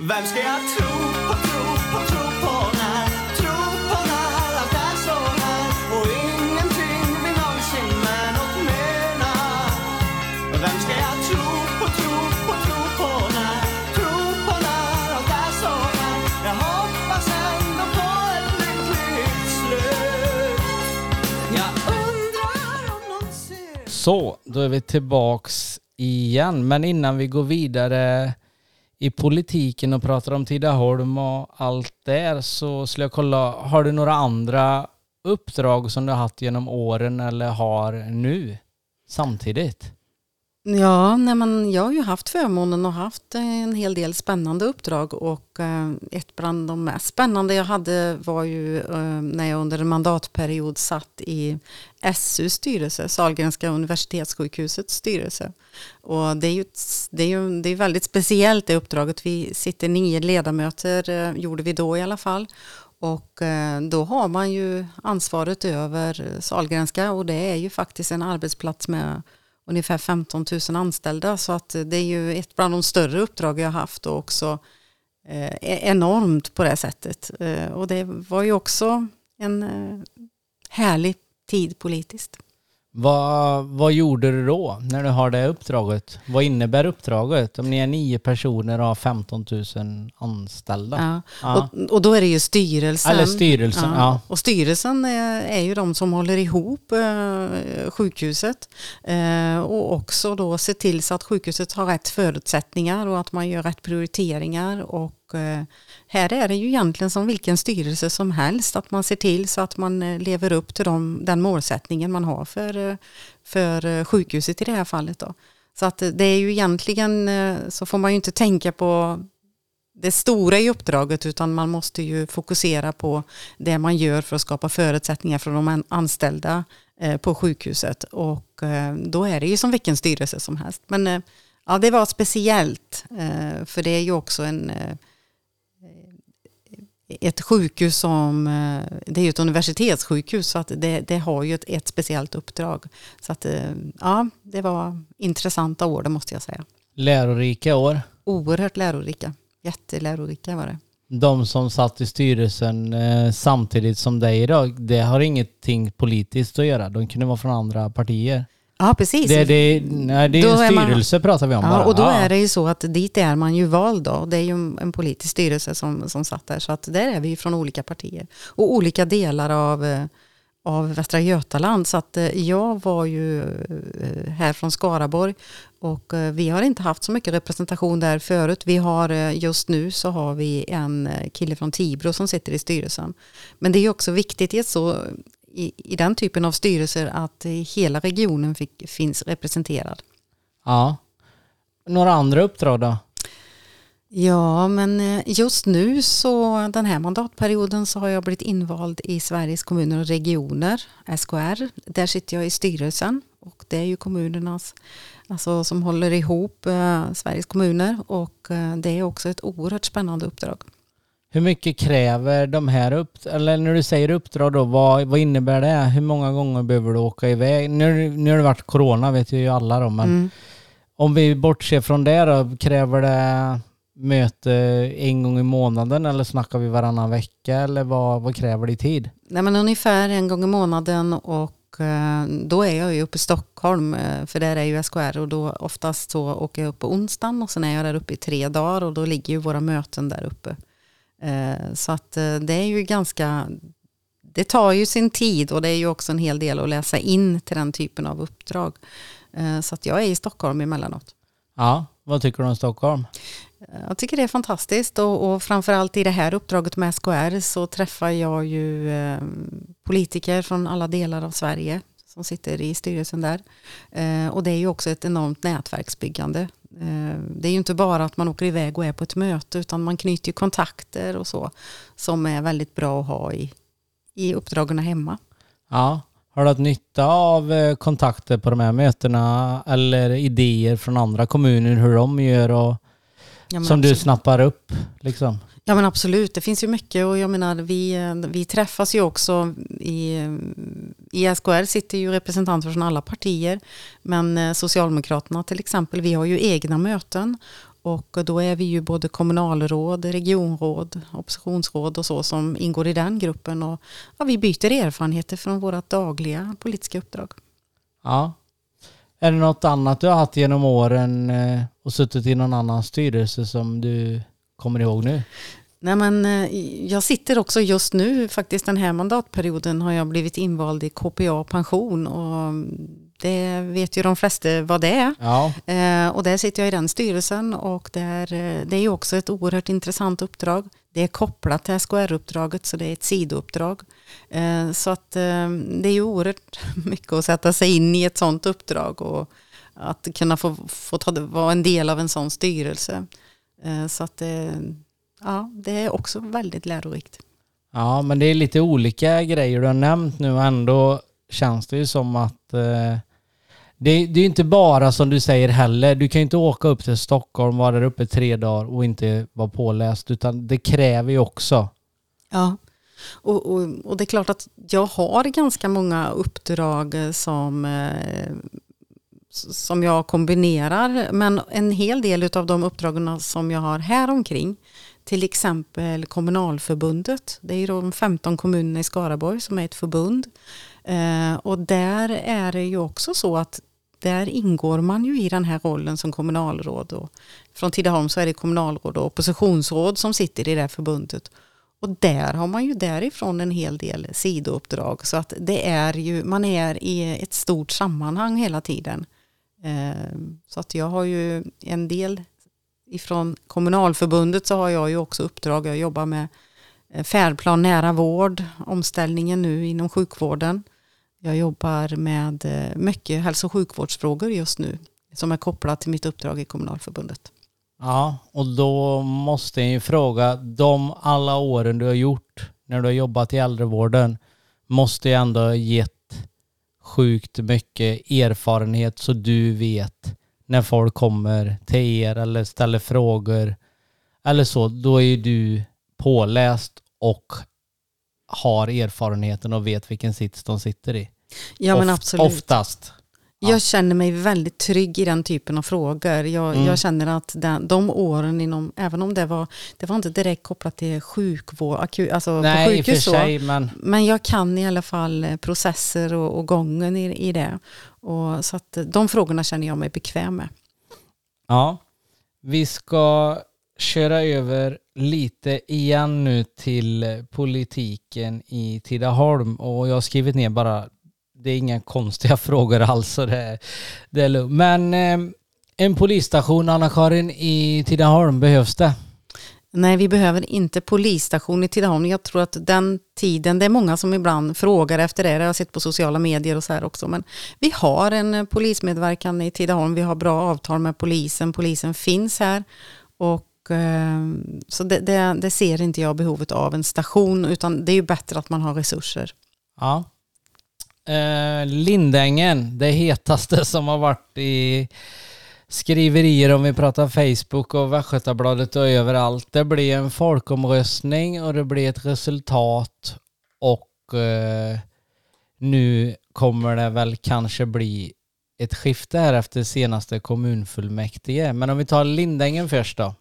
Vem ska jag tro på när? Tro på när allt är så här och ingenting vi någonsin med något menar. Vem ska jag tro på när? Tro på när allt är så här. Jag hoppas ändå på ett lyckligt slut. Jag undrar om någon ser. Så, då är vi tillbaks igen. Men innan vi går vidare i politiken och pratar om Tidaholm och allt där, så skulle jag kolla, har du några andra uppdrag som du har haft genom åren eller har nu samtidigt? Ja, nej, men jag har ju haft förmånen och haft en hel del spännande uppdrag, och ett bland de mest spännande jag hade var ju när jag under en mandatperiod satt i SU:s styrelse, Sahlgrenska universitetssjukhusets styrelse. Och det är väldigt speciellt det uppdraget. Vi sitter 9 ledamöter, gjorde vi då i alla fall. Och då har man ju ansvaret över Sahlgrenska, och det är ju faktiskt en arbetsplats med ungefär 15 000 anställda, så att det är ju ett bland de större uppdrag jag har haft, och också enormt på det sättet. Och det var ju också en härlig tid politiskt. Vad gjorde du då när du har det uppdraget? Vad innebär uppdraget om ni är 9 personer och har 15 000 anställda? Ja. Och då är det ju styrelsen. Eller styrelsen, ja. Och styrelsen är ju de som håller ihop sjukhuset. Och också då se till så att sjukhuset har rätt förutsättningar och att man gör rätt prioriteringar. Och här är det ju egentligen som vilken styrelse som helst, att man ser till så att man lever upp till den målsättningen man har för sjukhuset i det här fallet då. Så att det är ju egentligen, så får man ju inte tänka på det stora i uppdraget, utan man måste ju fokusera på det man gör för att skapa förutsättningar för de anställda på sjukhuset. Och då är det ju som vilken styrelse som helst. Men ja, det var speciellt, för det är ju också ett sjukhus som, det är ju ett universitetssjukhus, så att det har ju ett speciellt uppdrag. Så att ja, det var intressanta år, det måste jag säga. Lärorika år? Oerhört lärorika, jättelärorika var det. De som satt i styrelsen samtidigt som dig idag, det har ingenting politiskt att göra. De kunde vara från andra partier. Ja, precis. Det är en styrelse pratar vi om bara. Och då är det ju så att dit är man ju vald då. Det är ju en politisk styrelse som satt där. Så att där är vi ju från olika partier. Och olika delar av Västra Götaland. Så att jag var ju här från Skaraborg. Och vi har inte haft så mycket representation där förut. Vi har just nu så har vi en kille från Tibro som sitter i styrelsen. Men det är ju också viktigt i den typen av styrelser att hela regionen finns representerad. Ja. Några andra uppdrag då? Ja, men just nu så den här mandatperioden så har jag blivit invald i Sveriges kommuner och regioner, SKR. Där sitter jag i styrelsen, och det är ju kommunernas, alltså som håller ihop Sveriges kommuner, och det är också ett oerhört spännande uppdrag. Hur mycket kräver de här eller när du säger uppdrag då, vad innebär det? Hur många gånger behöver du åka iväg? Nu har det varit corona, vet ju alla då, men om vi bortser från det då, kräver det möte en gång i månaden eller snackar vi varannan vecka, eller vad kräver det i tid? Nej, men ungefär en gång i månaden, och då är jag ju uppe i Stockholm, för där är ju SKR, och då oftast så åker jag upp på onsdagen och sen är jag där uppe i 3 dagar, och då ligger ju våra möten där uppe. Så att det är ju det tar ju sin tid, och det är ju också en hel del att läsa in till den typen av uppdrag. Så att jag är i Stockholm emellanåt. Ja, vad tycker du om Stockholm? Jag tycker det är fantastiskt, och framförallt i det här uppdraget med SKR så träffar jag ju politiker från alla delar av Sverige som sitter i styrelsen där. Och det är ju också ett enormt nätverksbyggande. Det är ju inte bara att man åker iväg och är på ett möte, utan man knyter ju kontakter och så, som är väldigt bra att ha i uppdragen hemma. Ja, har du haft nytta av kontakter på de här mötena eller idéer från andra kommuner hur de gör och som absolut. Du snappar upp liksom? Ja, men absolut, det finns ju mycket, och jag menar vi träffas ju också i SKR sitter ju representanter från alla partier, men Socialdemokraterna till exempel, vi har ju egna möten, Och då är vi ju både kommunalråd, regionråd, oppositionsråd och så som ingår i den gruppen. Och ja, vi byter erfarenheter från våra dagliga politiska uppdrag. Ja. Är det något annat du har haft genom åren och suttit i någon annan styrelse som du kommer ihåg nu? Nej, men jag sitter också just nu, faktiskt den här mandatperioden har jag blivit invald i KPA pension och det vet ju de flesta vad det är. Ja. Och där sitter jag i den styrelsen och det är ju också ett oerhört intressant uppdrag. Det är kopplat till SKR-uppdraget så det är ett sidouppdrag. Så att det är ju oerhört mycket att sätta sig in i ett sådant uppdrag och att kunna få vara en del av en sån styrelse. Så att ja, det är också väldigt lärorikt. Ja, men det är lite olika grejer du har nämnt nu och ändå känns det ju som att det är inte bara som du säger heller. Du kan ju inte åka upp till Stockholm, vara där uppe 3 dagar och inte vara påläst utan det kräver ju också. Ja, och det är klart att jag har ganska många uppdrag som jag kombinerar men en hel del av de uppdragen som jag har här omkring till exempel kommunalförbundet. Det är ju de 15 kommunerna i Skaraborg som är ett förbund. Och där är det ju också så att där ingår man ju i den här rollen som kommunalråd. Och från Tidaholm så är det kommunalråd och oppositionsråd som sitter i det här förbundet. Och där har man ju därifrån en hel del sidouppdrag. Så att det är ju, man är i ett stort sammanhang hela tiden. Så att jag har ju en del ifrån kommunalförbundet så har jag ju också uppdrag. Jag jobbar med färdplan nära vård, omställningen nu inom sjukvården. Jag jobbar med mycket hälso- och sjukvårdsfrågor just nu som är kopplat till mitt uppdrag i kommunalförbundet. Ja, och då måste jag ju fråga, de alla åren du har gjort när du har jobbat i äldrevården måste ju ändå ha gett sjukt mycket erfarenhet så du vet när folk kommer till er eller ställer frågor eller så, då är du påläst och har erfarenheten och vet vilken sits de sitter i. Ja, men absolut. Oftast. Ja. Jag känner mig väldigt trygg i den typen av frågor. Jag känner att de åren inom, även om det var inte direkt kopplat till sjukvård, alltså nej, på sjukhus för sig, men jag kan i alla fall processer och gången i det. Och så att de frågorna känner jag mig bekväm med. Ja, vi ska köra över lite igen nu till politiken i Tidaholm och jag har skrivit ner bara, det är inga konstiga frågor alls så det är lugnt. Men en polisstation, Anna-Karin, i Tidaholm, behövs det? Nej, vi behöver inte polisstation i Tidaholm. Jag tror att den tiden, det är många som ibland frågar efter det. Jag har sett på sociala medier och så här också. Men vi har en polismedverkan i Tidaholm. Vi har bra avtal med polisen. Polisen finns här. Och så det ser inte jag behovet av en station. Utan det är ju bättre att man har resurser. Ja. Lindängen, det hetaste som har varit i skriverier om vi pratar Facebook och Västgötabladet och överallt. Det blir en folkomröstning och det blir ett resultat och nu kommer det väl kanske bli ett skifte här efter senaste kommunfullmäktige. Men om vi tar Lindängen först då.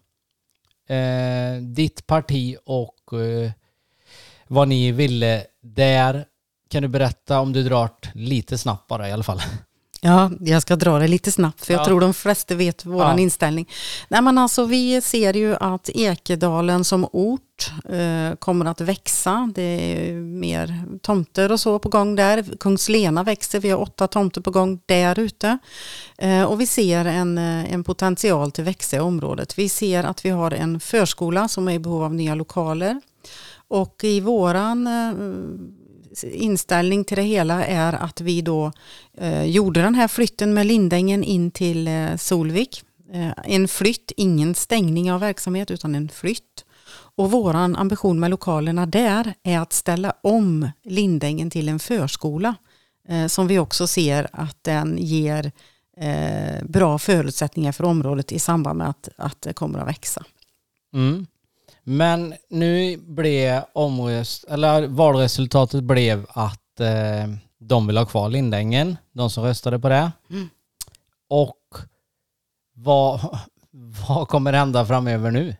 Ditt parti och vad ni ville där. Kan du berätta om du drar lite snabbt bara i alla fall? Ja, jag ska dra det lite snabbt för jag tror de flesta vet våran inställning. Nej, men alltså, vi ser ju att Ekedalen som ort kommer att växa. Det är mer tomter och så på gång där. Kungslena växer, vi har 8 tomter på gång där ute. Och vi ser en potential till växa i området. Vi ser att vi har en förskola som är i behov av nya lokaler. Och i våran inställning till det hela är att vi då gjorde den här flytten med Lindängen in till Solvik. En flytt, ingen stängning av verksamhet utan en flytt. Och våran ambition med lokalerna där är att ställa om Lindängen till en förskola som vi också ser att den ger bra förutsättningar för området i samband med att det kommer att växa. Mm. Men nu blev valresultatet blev att de vill ha kvar Lindängen, de som röstade på det. Mm. Och vad kommer hända framöver nu?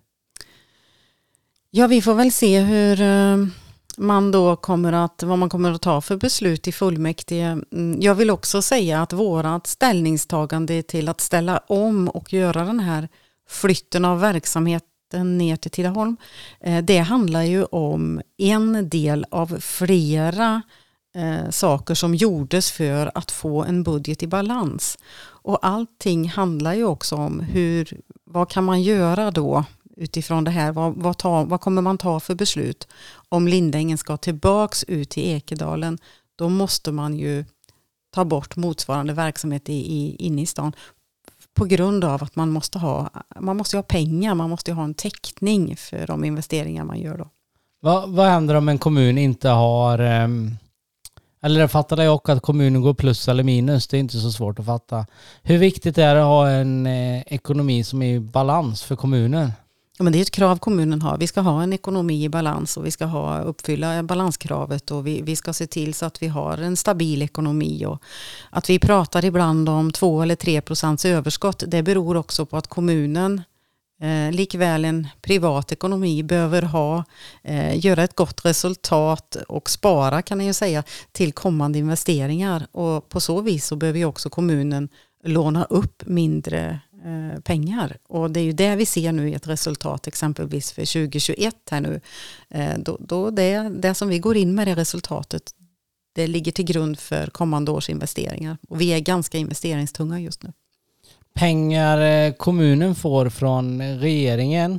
Ja, vi får väl se hur man då vad man kommer att ta för beslut i fullmäktige. Jag vill också säga att vårat ställningstagande till att ställa om och göra den här flytten av verksamheten ner till Tidaholm, det handlar ju om en del av flera saker som gjordes för att få en budget i balans. Och allting handlar ju också om vad kan man göra då utifrån det här, vad kommer man ta för beslut? Om Lindängen ska tillbaks ut till Ekedalen, då måste man ju ta bort motsvarande verksamhet inne i stan. På grund av att man måste ha pengar, man måste ha en täckning för de investeringar man gör då. Vad händer om en kommun inte har... Eller jag fattar jag också att kommunen går plus eller minus. Det är inte så svårt att fatta. Hur viktigt är det att ha en ekonomi som är i balans för kommunen? Ja, men det är ett krav kommunen har. Vi ska ha en ekonomi i balans och vi ska uppfylla balanskravet och vi ska se till så att vi har en stabil ekonomi. Och att vi pratar ibland om 2 eller 3% överskott, det beror också på att kommunen likväl en privat ekonomi behöver göra ett gott resultat och spara, kan jag ju säga, till kommande investeringar. Och på så vis så behöver ju också kommunen låna upp mindre pengar. Och det är ju det vi ser nu i ett resultat exempelvis för 2021 här nu. Då det som vi går in med det resultatet, det ligger till grund för kommande års investeringar. Och vi är ganska investeringstunga just nu. Pengar kommunen får från regeringen,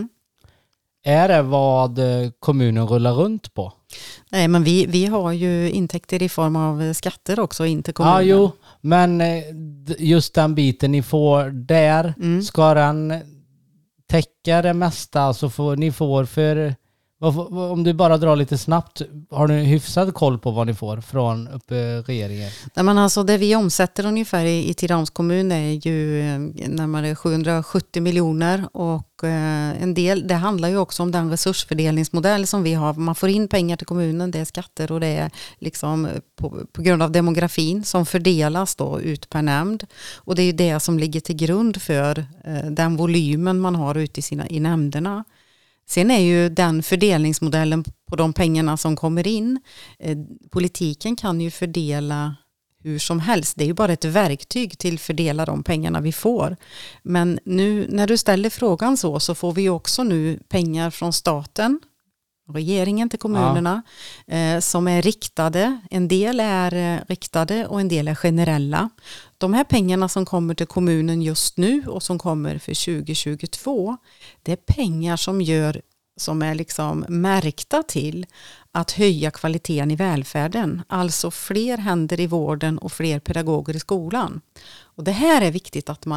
är det vad kommunen rullar runt på? Nej, men vi har ju intäkter i form av skatter också in till kommunen. Ja, jo, men just den biten ni får där, ska den täcka det mesta, så ni får för... Om du bara drar lite snabbt, har du hyfsad koll på vad ni får från regeringen? Nej, men alltså det vi omsätter ungefär i Tidaholms kommun är ju närmare 770 miljoner och en del, det handlar ju också om den resursfördelningsmodell som vi har. Man får in pengar till kommunen, det är skatter och det är liksom på grund av demografin som fördelas då ut per nämnd. Och det är ju det som ligger till grund för den volymen man har ute i nämnderna. Sen är ju den fördelningsmodellen på de pengarna som kommer in, politiken kan ju fördela hur som helst. Det är ju bara ett verktyg till att fördela de pengarna vi får. Men nu när du ställer frågan så får vi också nu pengar från staten, regeringen till kommunerna, som är riktade. En del är riktade och en del är generella. De här pengarna som kommer till kommunen just nu och som kommer för 2022, det är pengar som är liksom märkta till att höja kvaliteten i välfärden. Alltså fler händer i vården och fler pedagoger i skolan. Och det här är viktigt att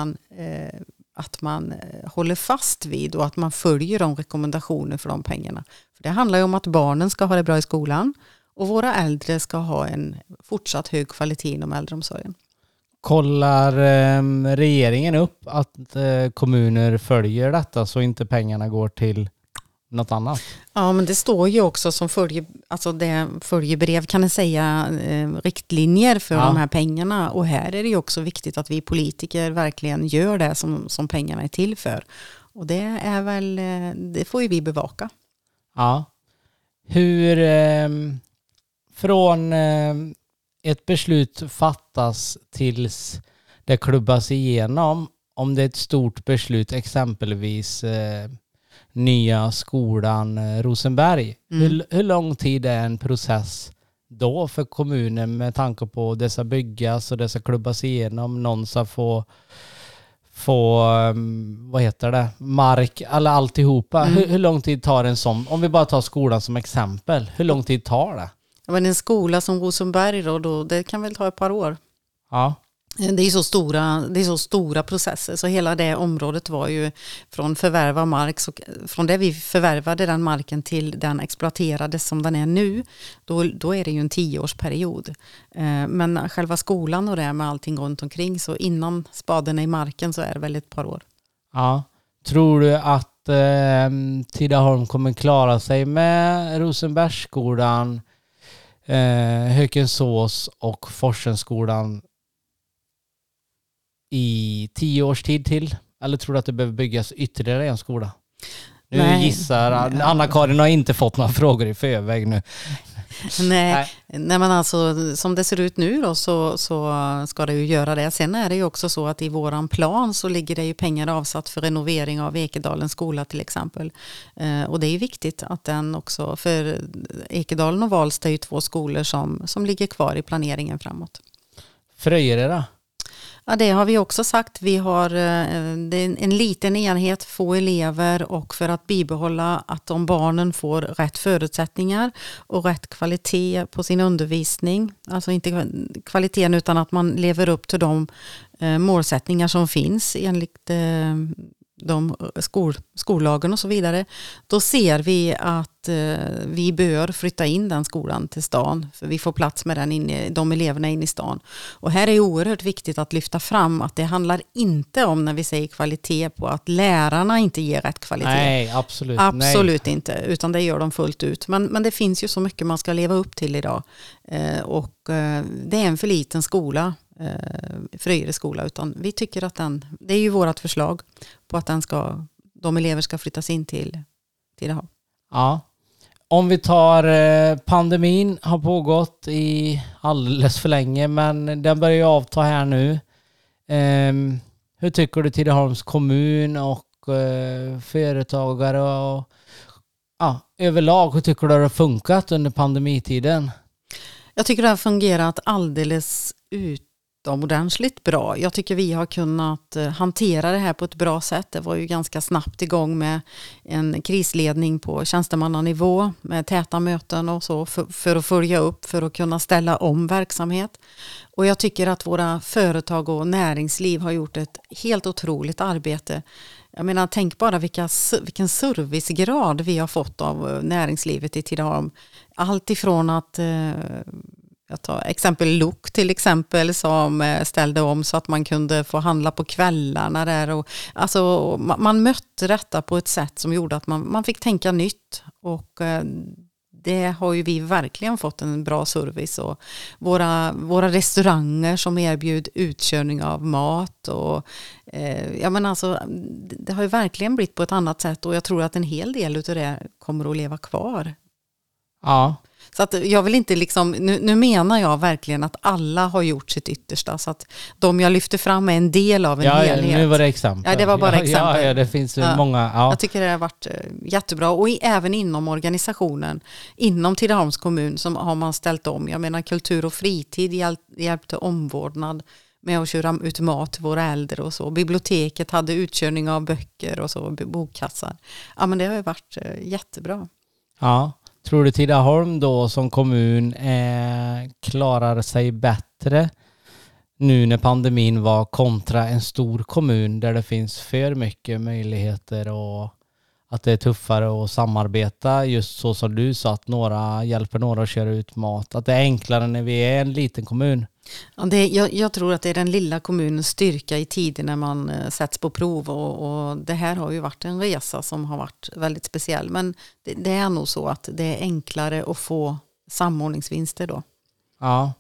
man håller fast vid och att man följer de rekommendationer för de pengarna. För det handlar ju om att barnen ska ha det bra i skolan och våra äldre ska ha en fortsatt hög kvalitet inom äldreomsorgen. Kollar regeringen upp att kommuner följer detta så inte pengarna går till något annat? Ja, men det står ju också som följebrev kan jag säga, riktlinjer för de här pengarna. Och här är det ju också viktigt att vi politiker verkligen gör det som pengarna är till för. Och det får ju vi bevaka. Ja. Hur från ett beslut fattas tills det klubbas igenom, om det är ett stort beslut, exempelvis nya skolan Rosenberg. Hur lång tid är en process då för kommunen med tanke på dessa byggas och dessa klubbas igenom, någon ska få mark eller alltihopa. Hur lång tid tar en sån, om vi bara tar skolan som exempel, hur lång tid tar det? Ja, men en skola som Rosenberg då, det kan väl ta ett par år. Ja. Det är så stora processer, så hela det området var ju från förvärva mark, så från det vi förvärvade den marken till den exploaterades som den är nu, då är det ju en 10-årsperiod. Men själva skolan och det med allting runt omkring, så innan spaden är i marken så är det väl ett par år. Ja. Tror du att Tidaholm kommer klara sig med Rosenbergsskolan, Hökensås och Forsenskolan i 10 års tid till? Eller tror du att det behöver byggas ytterligare en skola? Nu Nej. gissar Anna-Karin har inte fått några frågor i förväg nu. Nej, men alltså som det ser ut nu då så ska det ju göra det. Sen är det ju också så att i våran plan så ligger det ju pengar avsatt för renovering av Ekedalens skola till exempel. Och det är ju viktigt att den också, för Ekedalen och Valsta är ju 2 skolor som ligger kvar i planeringen framåt. Fröjereda? Ja, det har vi också sagt. Vi har det är en liten enhet, få elever, och för att bibehålla att de barnen får rätt förutsättningar och rätt kvalitet på sin undervisning. Alltså inte kvaliteten utan att man lever upp till de målsättningar som finns enligt de skollagen och så vidare. Då ser vi att vi bör flytta in den skolan till stan, för vi får plats med de eleverna in i stan. Och här är det oerhört viktigt att lyfta fram att det handlar inte om, när vi säger kvalitet, på att lärarna inte ger rätt kvalitet. Nej, absolut. Absolut inte, utan det gör de fullt ut. Men det finns ju så mycket man ska leva upp till idag. Och det är en för liten skola, Fröjre skola, utan vi tycker att det är ju vårt förslag på att de elever ska flyttas in till det här. Ja. Om vi tar pandemin har pågått i alldeles för länge, men den börjar ju avta här nu. Hur tycker du Tidaholms kommun och företagare och överlag, hur tycker du det har funkat under pandemitiden? Jag tycker det har fungerat alldeles utomordentligt bra. Jag tycker vi har kunnat hantera det här på ett bra sätt. Det var ju ganska snabbt igång med en krisledning på tjänstemannanivå med täta möten och så för att följa upp, för att kunna ställa om verksamhet. Och jag tycker att våra företag och näringsliv har gjort ett helt otroligt arbete. Jag menar, tänk bara vilken servicegrad vi har fått av näringslivet i Tidaholm. Allt ifrån att jag tar exempel Lok till exempel, som ställde om så att man kunde få handla på kvällarna där. Och, alltså, man mötte detta på ett sätt som gjorde att man fick tänka nytt, och det har ju vi verkligen fått en bra service. Och våra restauranger som erbjud utkörning av mat, och alltså, det har ju verkligen blivit på ett annat sätt, och jag tror att en hel del av det kommer att leva kvar. Ja. Så att jag vill inte nu menar jag verkligen att alla har gjort sitt yttersta, så att de jag lyfter fram är en del av en helhet. Ja, nu var det exempel. Ja, det var bara exempel. Ja, det finns många. Ja. Jag tycker det har varit jättebra, och även inom organisationen, inom Tidaholms kommun, som har man ställt om. Jag menar, kultur och fritid hjälpte omvårdnad med att köra ut mat till våra äldre och så. Biblioteket hade utkörning av böcker och så, bokkassar. Ja, men det har ju varit jättebra. Ja. Tror du Tidaholm då som kommun klarar sig bättre nu när pandemin var, kontra en stor kommun där det finns för mycket möjligheter och att det är tuffare att samarbeta, just så som du sa, att några hjälper några att köra ut mat, att det är enklare när vi är en liten kommun? Ja, jag tror att det är den lilla kommunens styrka i tiden när man sätts på prov, och det här har ju varit en resa som har varit väldigt speciell, men det är nog så att det är enklare att få samordningsvinster då. Ja.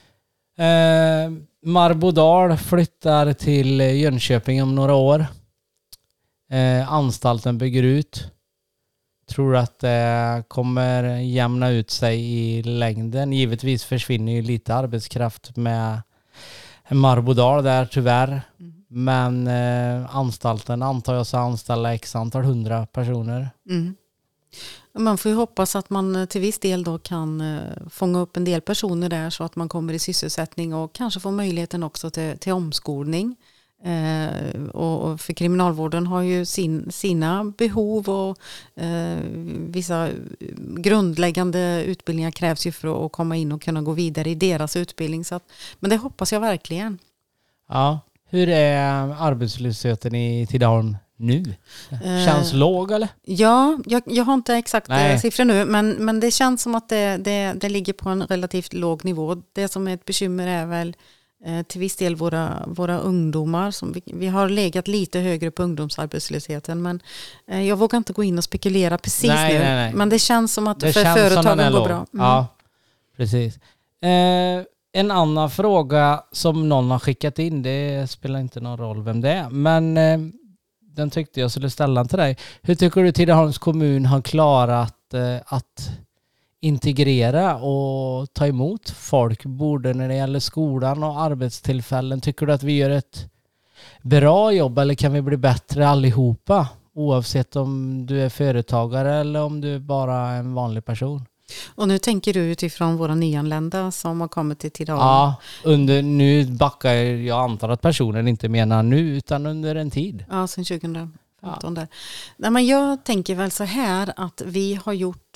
Marbodal flyttar till Jönköping om några år. Anstalten bygger ut. Tror att det kommer jämna ut sig i längden. Givetvis försvinner ju lite arbetskraft med Marbodal där tyvärr. Men anstalten antar jag så anställa x antal 100 personer. Mm. Man får ju hoppas att man till viss del då kan fånga upp en del personer där, så att man kommer i sysselsättning och kanske får möjligheten också till omskolning. Och för kriminalvården har ju sina behov, och vissa grundläggande utbildningar krävs ju för att komma in och kunna gå vidare i deras utbildning. Men det hoppas jag verkligen. Ja, hur är arbetslösheten i Tidaholm nu? Känns låg eller? Ja, jag har inte exakta siffror nu, men det känns som att det ligger på en relativt låg nivå. Det som är ett bekymmer är väl till viss del våra ungdomar. Som vi har legat lite högre på ungdomsarbetslösheten, men jag vågar inte gå in och spekulera precis nu. Nej. Men det känns som att det för företagen går bra. Mm. Ja, precis. En annan fråga som någon har skickat in, det spelar inte någon roll vem det är, men den tyckte jag skulle ställa till dig. Hur tycker du Tidaholms kommun har klarat att integrera och ta emot folk både när det gäller skolan och arbetstillfällen? Tycker du att vi gör ett bra jobb eller kan vi bli bättre allihopa? Oavsett om du är företagare eller om du är bara en vanlig person. Och nu tänker du utifrån våra nyanlända som har kommit till Tidaholm? Ja, nu backar jag antar att personen inte menar nu utan under en tid. Ja, sedan 2015 där. Nej, men jag tänker väl så här att vi har gjort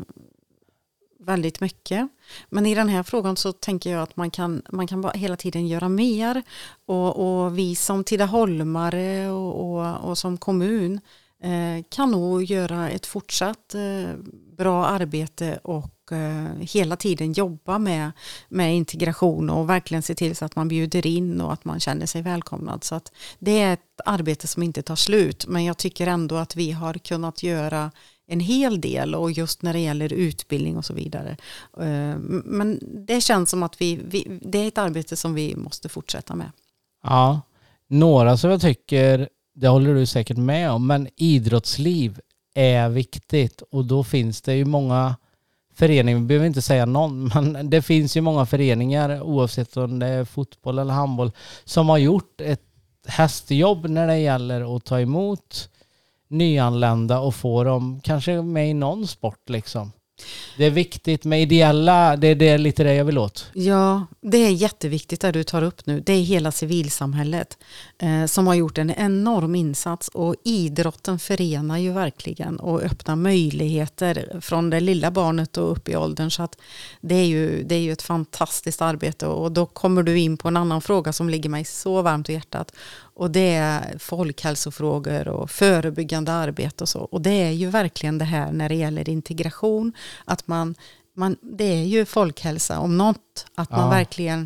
väldigt mycket. Men i den här frågan så tänker jag att man kan bara hela tiden göra mer. Och vi som tidaholmare och som kommun kan nog göra ett fortsatt bra arbete och hela tiden jobba med integration och verkligen se till så att man bjuder in och att man känner sig välkomnad. Så att det är ett arbete som inte tar slut, men jag tycker ändå att vi har kunnat göra en hel del och just när det gäller utbildning och så vidare. Men det känns som att det är ett arbete som vi måste fortsätta med. Ja, några som jag tycker, det håller du säkert med om, men idrottsliv är viktigt och då finns det ju många föreningar, vi behöver inte säga någon, men det finns ju många föreningar oavsett om det är fotboll eller handboll som har gjort ett hästjobb när det gäller att ta emot nyanlända och få dem kanske med i någon sport liksom. Det är viktigt med ideella, det är lite det jag vill åt. Ja, det är jätteviktigt det du tar upp nu. Det är hela civilsamhället som har gjort en enorm insats och idrotten förenar ju verkligen och öppnar möjligheter från det lilla barnet och upp i åldern. Så att det är ju ett fantastiskt arbete och då kommer du in på en annan fråga som ligger mig så varmt i hjärtat. Och det är folkhälsofrågor och förebyggande arbete och så. Och det är ju verkligen det här när det gäller integration. Att det är ju folkhälsa om något. Att man verkligen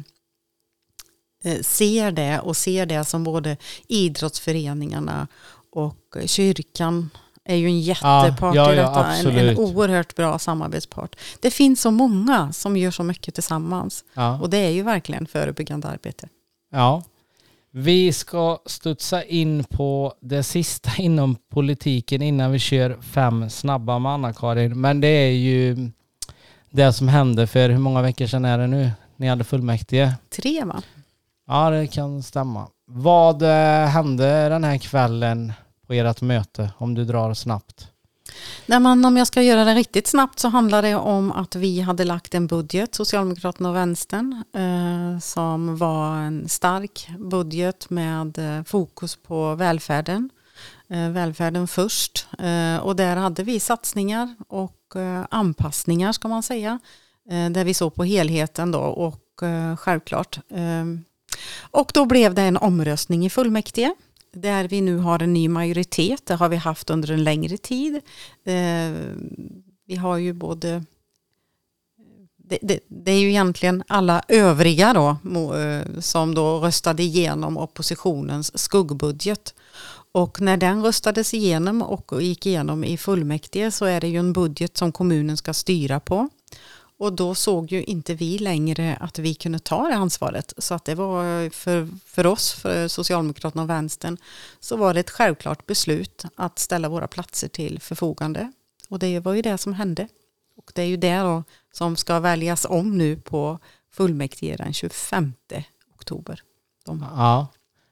ser det och ser det som både idrottsföreningarna och kyrkan är ju en jättepart i detta. En oerhört bra samarbetspart. Det finns så många som gör så mycket tillsammans. Ja. Och det är ju verkligen förebyggande arbete. Ja. Vi ska studsa in på det sista inom politiken innan vi kör 5 snabba med Anna-Karin. Men det är ju det som hände för hur många veckor sedan är det nu? Ni hade fullmäktige. 3 va? Ja, det kan stämma. Vad hände den här kvällen på ert möte om du drar snabbt? Nej, men om jag ska göra det riktigt snabbt så handlar det om att vi hade lagt en budget, Socialdemokraterna och Vänstern, som var en stark budget med fokus på välfärden. Välfärden först. Och där hade vi satsningar och anpassningar ska man säga. Där vi såg på helheten då och självklart. Och då blev det en omröstning i fullmäktige. Där vi nu har en ny majoritet. Det har vi haft under en längre tid. Vi har ju både... Det är ju egentligen alla övriga då, som då röstade igenom oppositionens skuggbudget. Och när den röstades igenom och gick igenom i fullmäktige så är det ju en budget som kommunen ska styra på. Och då såg ju inte vi längre att vi kunde ta det ansvaret. Så att det var för oss, för Socialdemokraterna och Vänstern, så var det ett självklart beslut att ställa våra platser till förfogande. Och det var ju det som hände. Och det är ju det då som ska väljas om nu på fullmäktige den 25 oktober. Ja.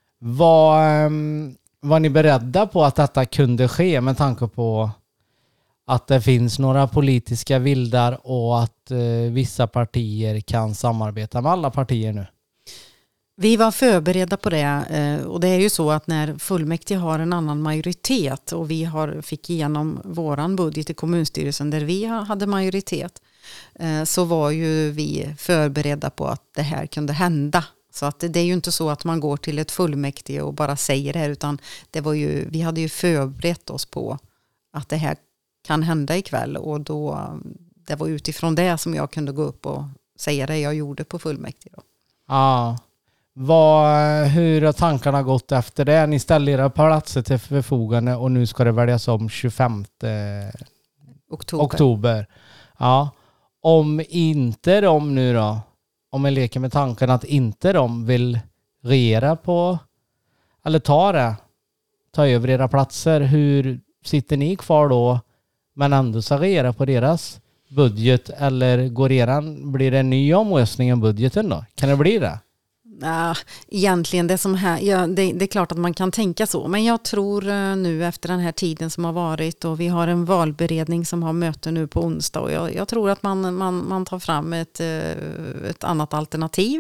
Var ni beredda på att detta kunde ske med tanke på att det finns några politiska vildar och att vissa partier kan samarbeta med alla partier nu? Vi var förberedda på det och det är ju så att när fullmäktige har en annan majoritet och vi fick igenom våran budget i kommunstyrelsen där vi hade majoritet, så var ju vi förberedda på att det här kunde hända. Så att det är ju inte så att man går till ett fullmäktige och bara säger det här, utan vi hade ju förberett oss på att det här kan hända ikväll, och det var utifrån det som jag kunde gå upp och säga det jag gjorde på fullmäktige då. Ja. Hur har tankarna gått efter det? Ni ställer era platser till förfogande och nu ska det väljas om 25 oktober. Ja. Om inte de nu då, om jag leker med tanken att inte de vill regera på eller ta ta över era platser, hur sitter ni kvar då men ändå ska regera på deras budget, eller blir det en ny omröstning om budgeten då? Kan det bli det? Egentligen det som här, det är klart att man kan tänka så, men jag tror nu efter den här tiden som har varit, och vi har en valberedning som har möte nu på onsdag, och jag tror att man tar fram ett annat alternativ.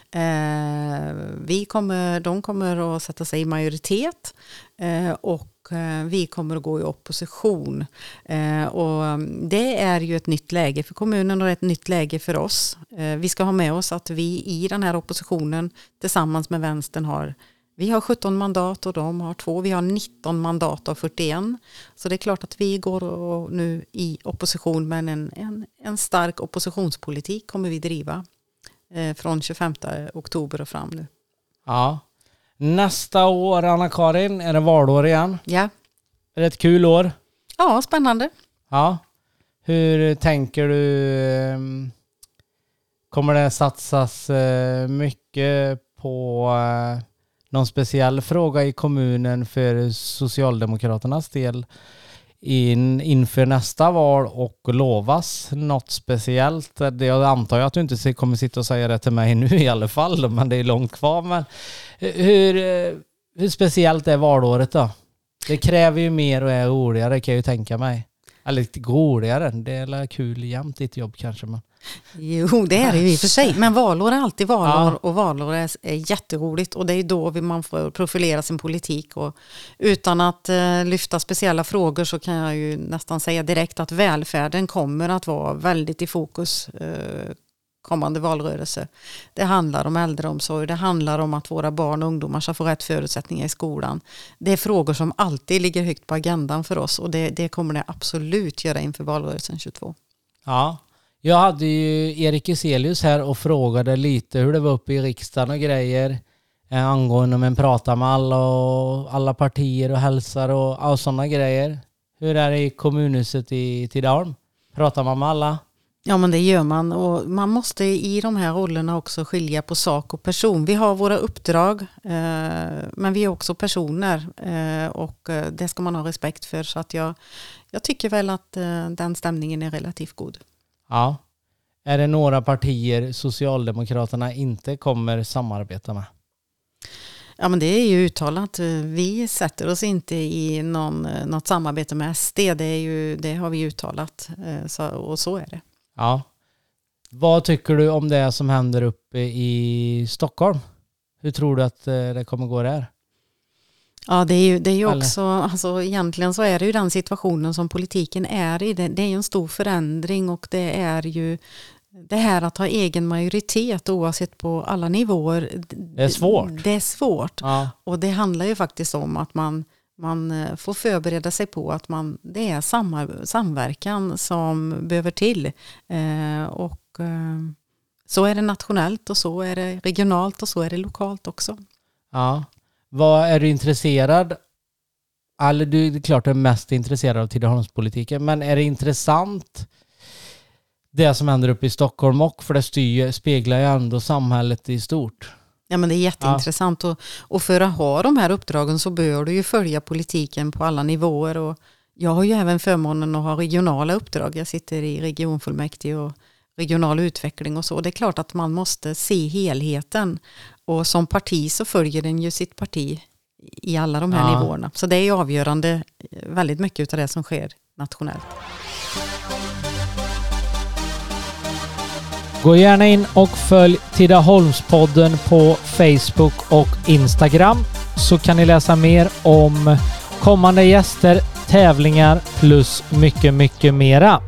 De kommer att sätta sig i majoritet och vi kommer att gå i opposition. Och det är ju ett nytt läge för kommunen och ett nytt läge för oss. Vi ska ha med oss att vi i den här oppositionen tillsammans med vänstern vi har 17 mandat och de har 2. Vi har 19 mandat av 41. Så det är klart att vi går nu i opposition, men en stark oppositionspolitik kommer vi driva från 25 oktober och fram nu. Ja. Nästa år, Anna-Karin, är det valår igen? Ja. Är det ett kul år? Ja, spännande. Ja. Hur tänker du? Kommer det satsas mycket på någon speciell fråga i kommunen för Socialdemokraternas del inför nästa val, och lovas något speciellt? Det jag antar jag att du inte kommer sitta och säga det till mig nu i alla fall, men det är långt kvar. Men hur speciellt är valåret då? Det kräver ju mer och är roligare, kan jag ju tänka mig. Eller lite roligare, det är kul jämt ditt jobb kanske. Men. Jo, det är det ju i och för sig. Men valår är alltid valår, och valår är jätteroligt, och det är då man får profilera sin politik. Och utan att lyfta speciella frågor så kan jag ju nästan säga direkt att välfärden kommer att vara väldigt i fokus kommande valrörelse. Det handlar om äldreomsorg, det handlar om att våra barn och ungdomar ska få rätt förutsättningar i skolan. Det är frågor som alltid ligger högt på agendan för oss, och det kommer det absolut göra inför valrörelsen 22. Ja. Jag hade ju Erik Iselius här och frågade lite hur det var uppe i riksdagen och grejer angående om en pratar med alla partier och hälsar och sådana grejer. Hur är det i kommunhuset i Tidaholm? Pratar man med alla? Ja, men det gör man, och man måste i de här rollerna också skilja på sak och person. Vi har våra uppdrag, men vi är också personer, och det ska man ha respekt för. Så att jag tycker väl att den stämningen är relativt god. Ja. Är det några partier Socialdemokraterna inte kommer samarbeta med? Ja, men det är ju uttalat. Vi sätter oss inte i något samarbete med SD. Det har vi uttalat, och så är det. Ja. Vad tycker du om det som händer uppe i Stockholm? Hur tror du att det kommer gå där? Ja, det är ju också, alltså egentligen så är det ju den situationen som politiken är i. Det är ju en stor förändring, och det är ju det här att ha egen majoritet oavsett på alla nivåer. Det är svårt. Det är svårt. Ja. Och det handlar ju faktiskt om att man får förbereda sig på att det är samverkan som behöver till. Så är det nationellt, och så är det regionalt, och så är det lokalt också. Ja. Vad är du intresserad? Eller du är klart du är mest intresserad av Tidaholmspolitiken, men är det intressant det som händer uppe i Stockholm, och för det speglar ju ändå samhället i stort? Ja, men det är jätteintressant, och för att ha de här uppdragen så bör du ju följa politiken på alla nivåer, och jag har ju även förmånen att ha regionala uppdrag. Jag sitter i regionfullmäktige och regional utveckling och så. Det är klart att man måste se helheten, och som parti så följer den ju sitt parti i alla de här nivåerna. Så det är ju avgörande väldigt mycket av det som sker nationellt. Gå gärna in och följ Tidaholmspodden på Facebook och Instagram, så kan ni läsa mer om kommande gäster, tävlingar plus mycket, mycket mera.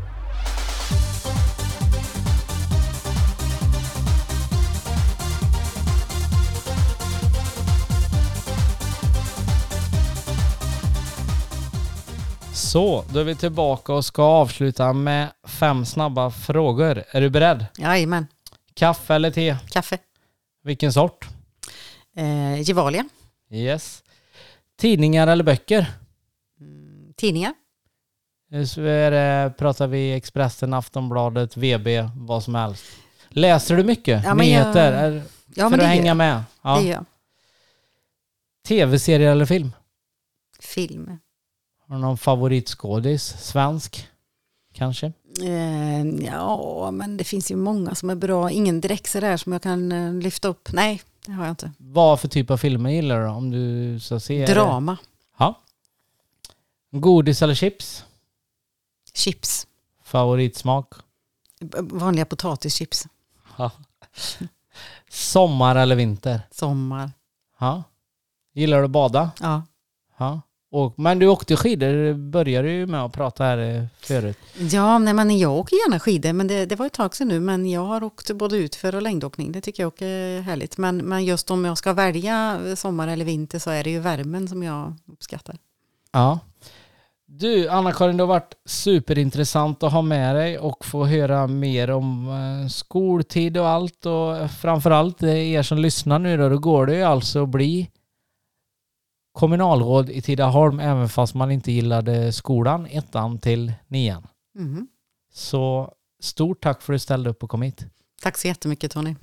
Så, då är vi tillbaka och ska avsluta med 5 snabba frågor. Är du beredd? Jajamän. Kaffe eller te? Kaffe. Vilken sort? Gevalia. Yes. Tidningar eller böcker? Tidningar. Så pratar vi Expressen, Aftonbladet, VB, vad som helst. Läser du mycket? Ja, nyheter? För att hänga med? Ja. Det gör jag. TV-serier eller film? Film. Har du någon favoritskådis? Svensk? Kanske? Ja, men det finns ju många som är bra. Ingen direkt så där som jag kan lyfta upp. Nej, det har jag inte. Vad för typ av filmer gillar du om du så ser? Drama. Ja. Godis eller chips? Chips. Favoritsmak? Vanliga potatischips. Ja. Sommar eller vinter? Sommar. Ja. Gillar du att bada? Ja. Ja. Men du åkte skidor, började ju med att prata här förut. Ja, nej, men jag åker gärna skidor, men det var ett tag sedan nu. Men jag har åkt både utför och längdåkning. Det tycker jag är härligt. Men just om jag ska välja sommar eller vinter så är det ju värmen som jag uppskattar. Ja. Du, Anna-Karin, det har varit superintressant att ha med dig och få höra mer om skoltid och allt. Och framförallt er som lyssnar nu då går det ju alltså att bli kommunalråd i Tidaholm även fast man inte gillade skolan 1:an till 9:an. Mm. Så stort tack för att du ställde upp och kom hit. Tack så jättemycket, Tony.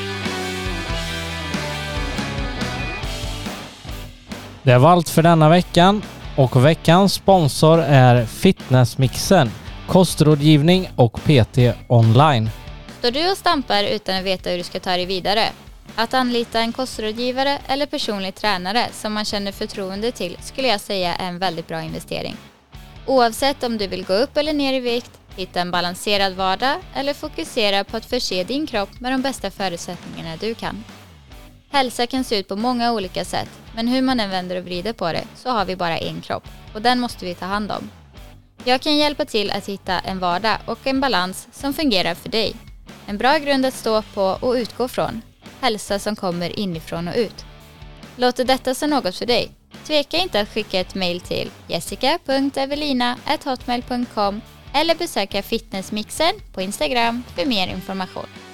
Det var allt för denna veckan och veckans sponsor är Fitnessmixen, kostrådgivning och PT online. Står du och stampar utan att veta hur du ska ta dig vidare? Att anlita en kostrådgivare eller personlig tränare som man känner förtroende till skulle jag säga är en väldigt bra investering. Oavsett om du vill gå upp eller ner i vikt, hitta en balanserad vardag eller fokusera på att förse din kropp med de bästa förutsättningarna du kan. Hälsa kan se ut på många olika sätt, men hur man än vänder och vrider på det så har vi bara en kropp och den måste vi ta hand om. Jag kan hjälpa till att hitta en vardag och en balans som fungerar för dig. En bra grund att stå på och utgå från. Hälsa som kommer inifrån och ut. Låter detta som något för dig? Tveka inte att skicka ett mejl till jessica.evelina@hotmail.com eller besöka Fitnessmixen på Instagram för mer information.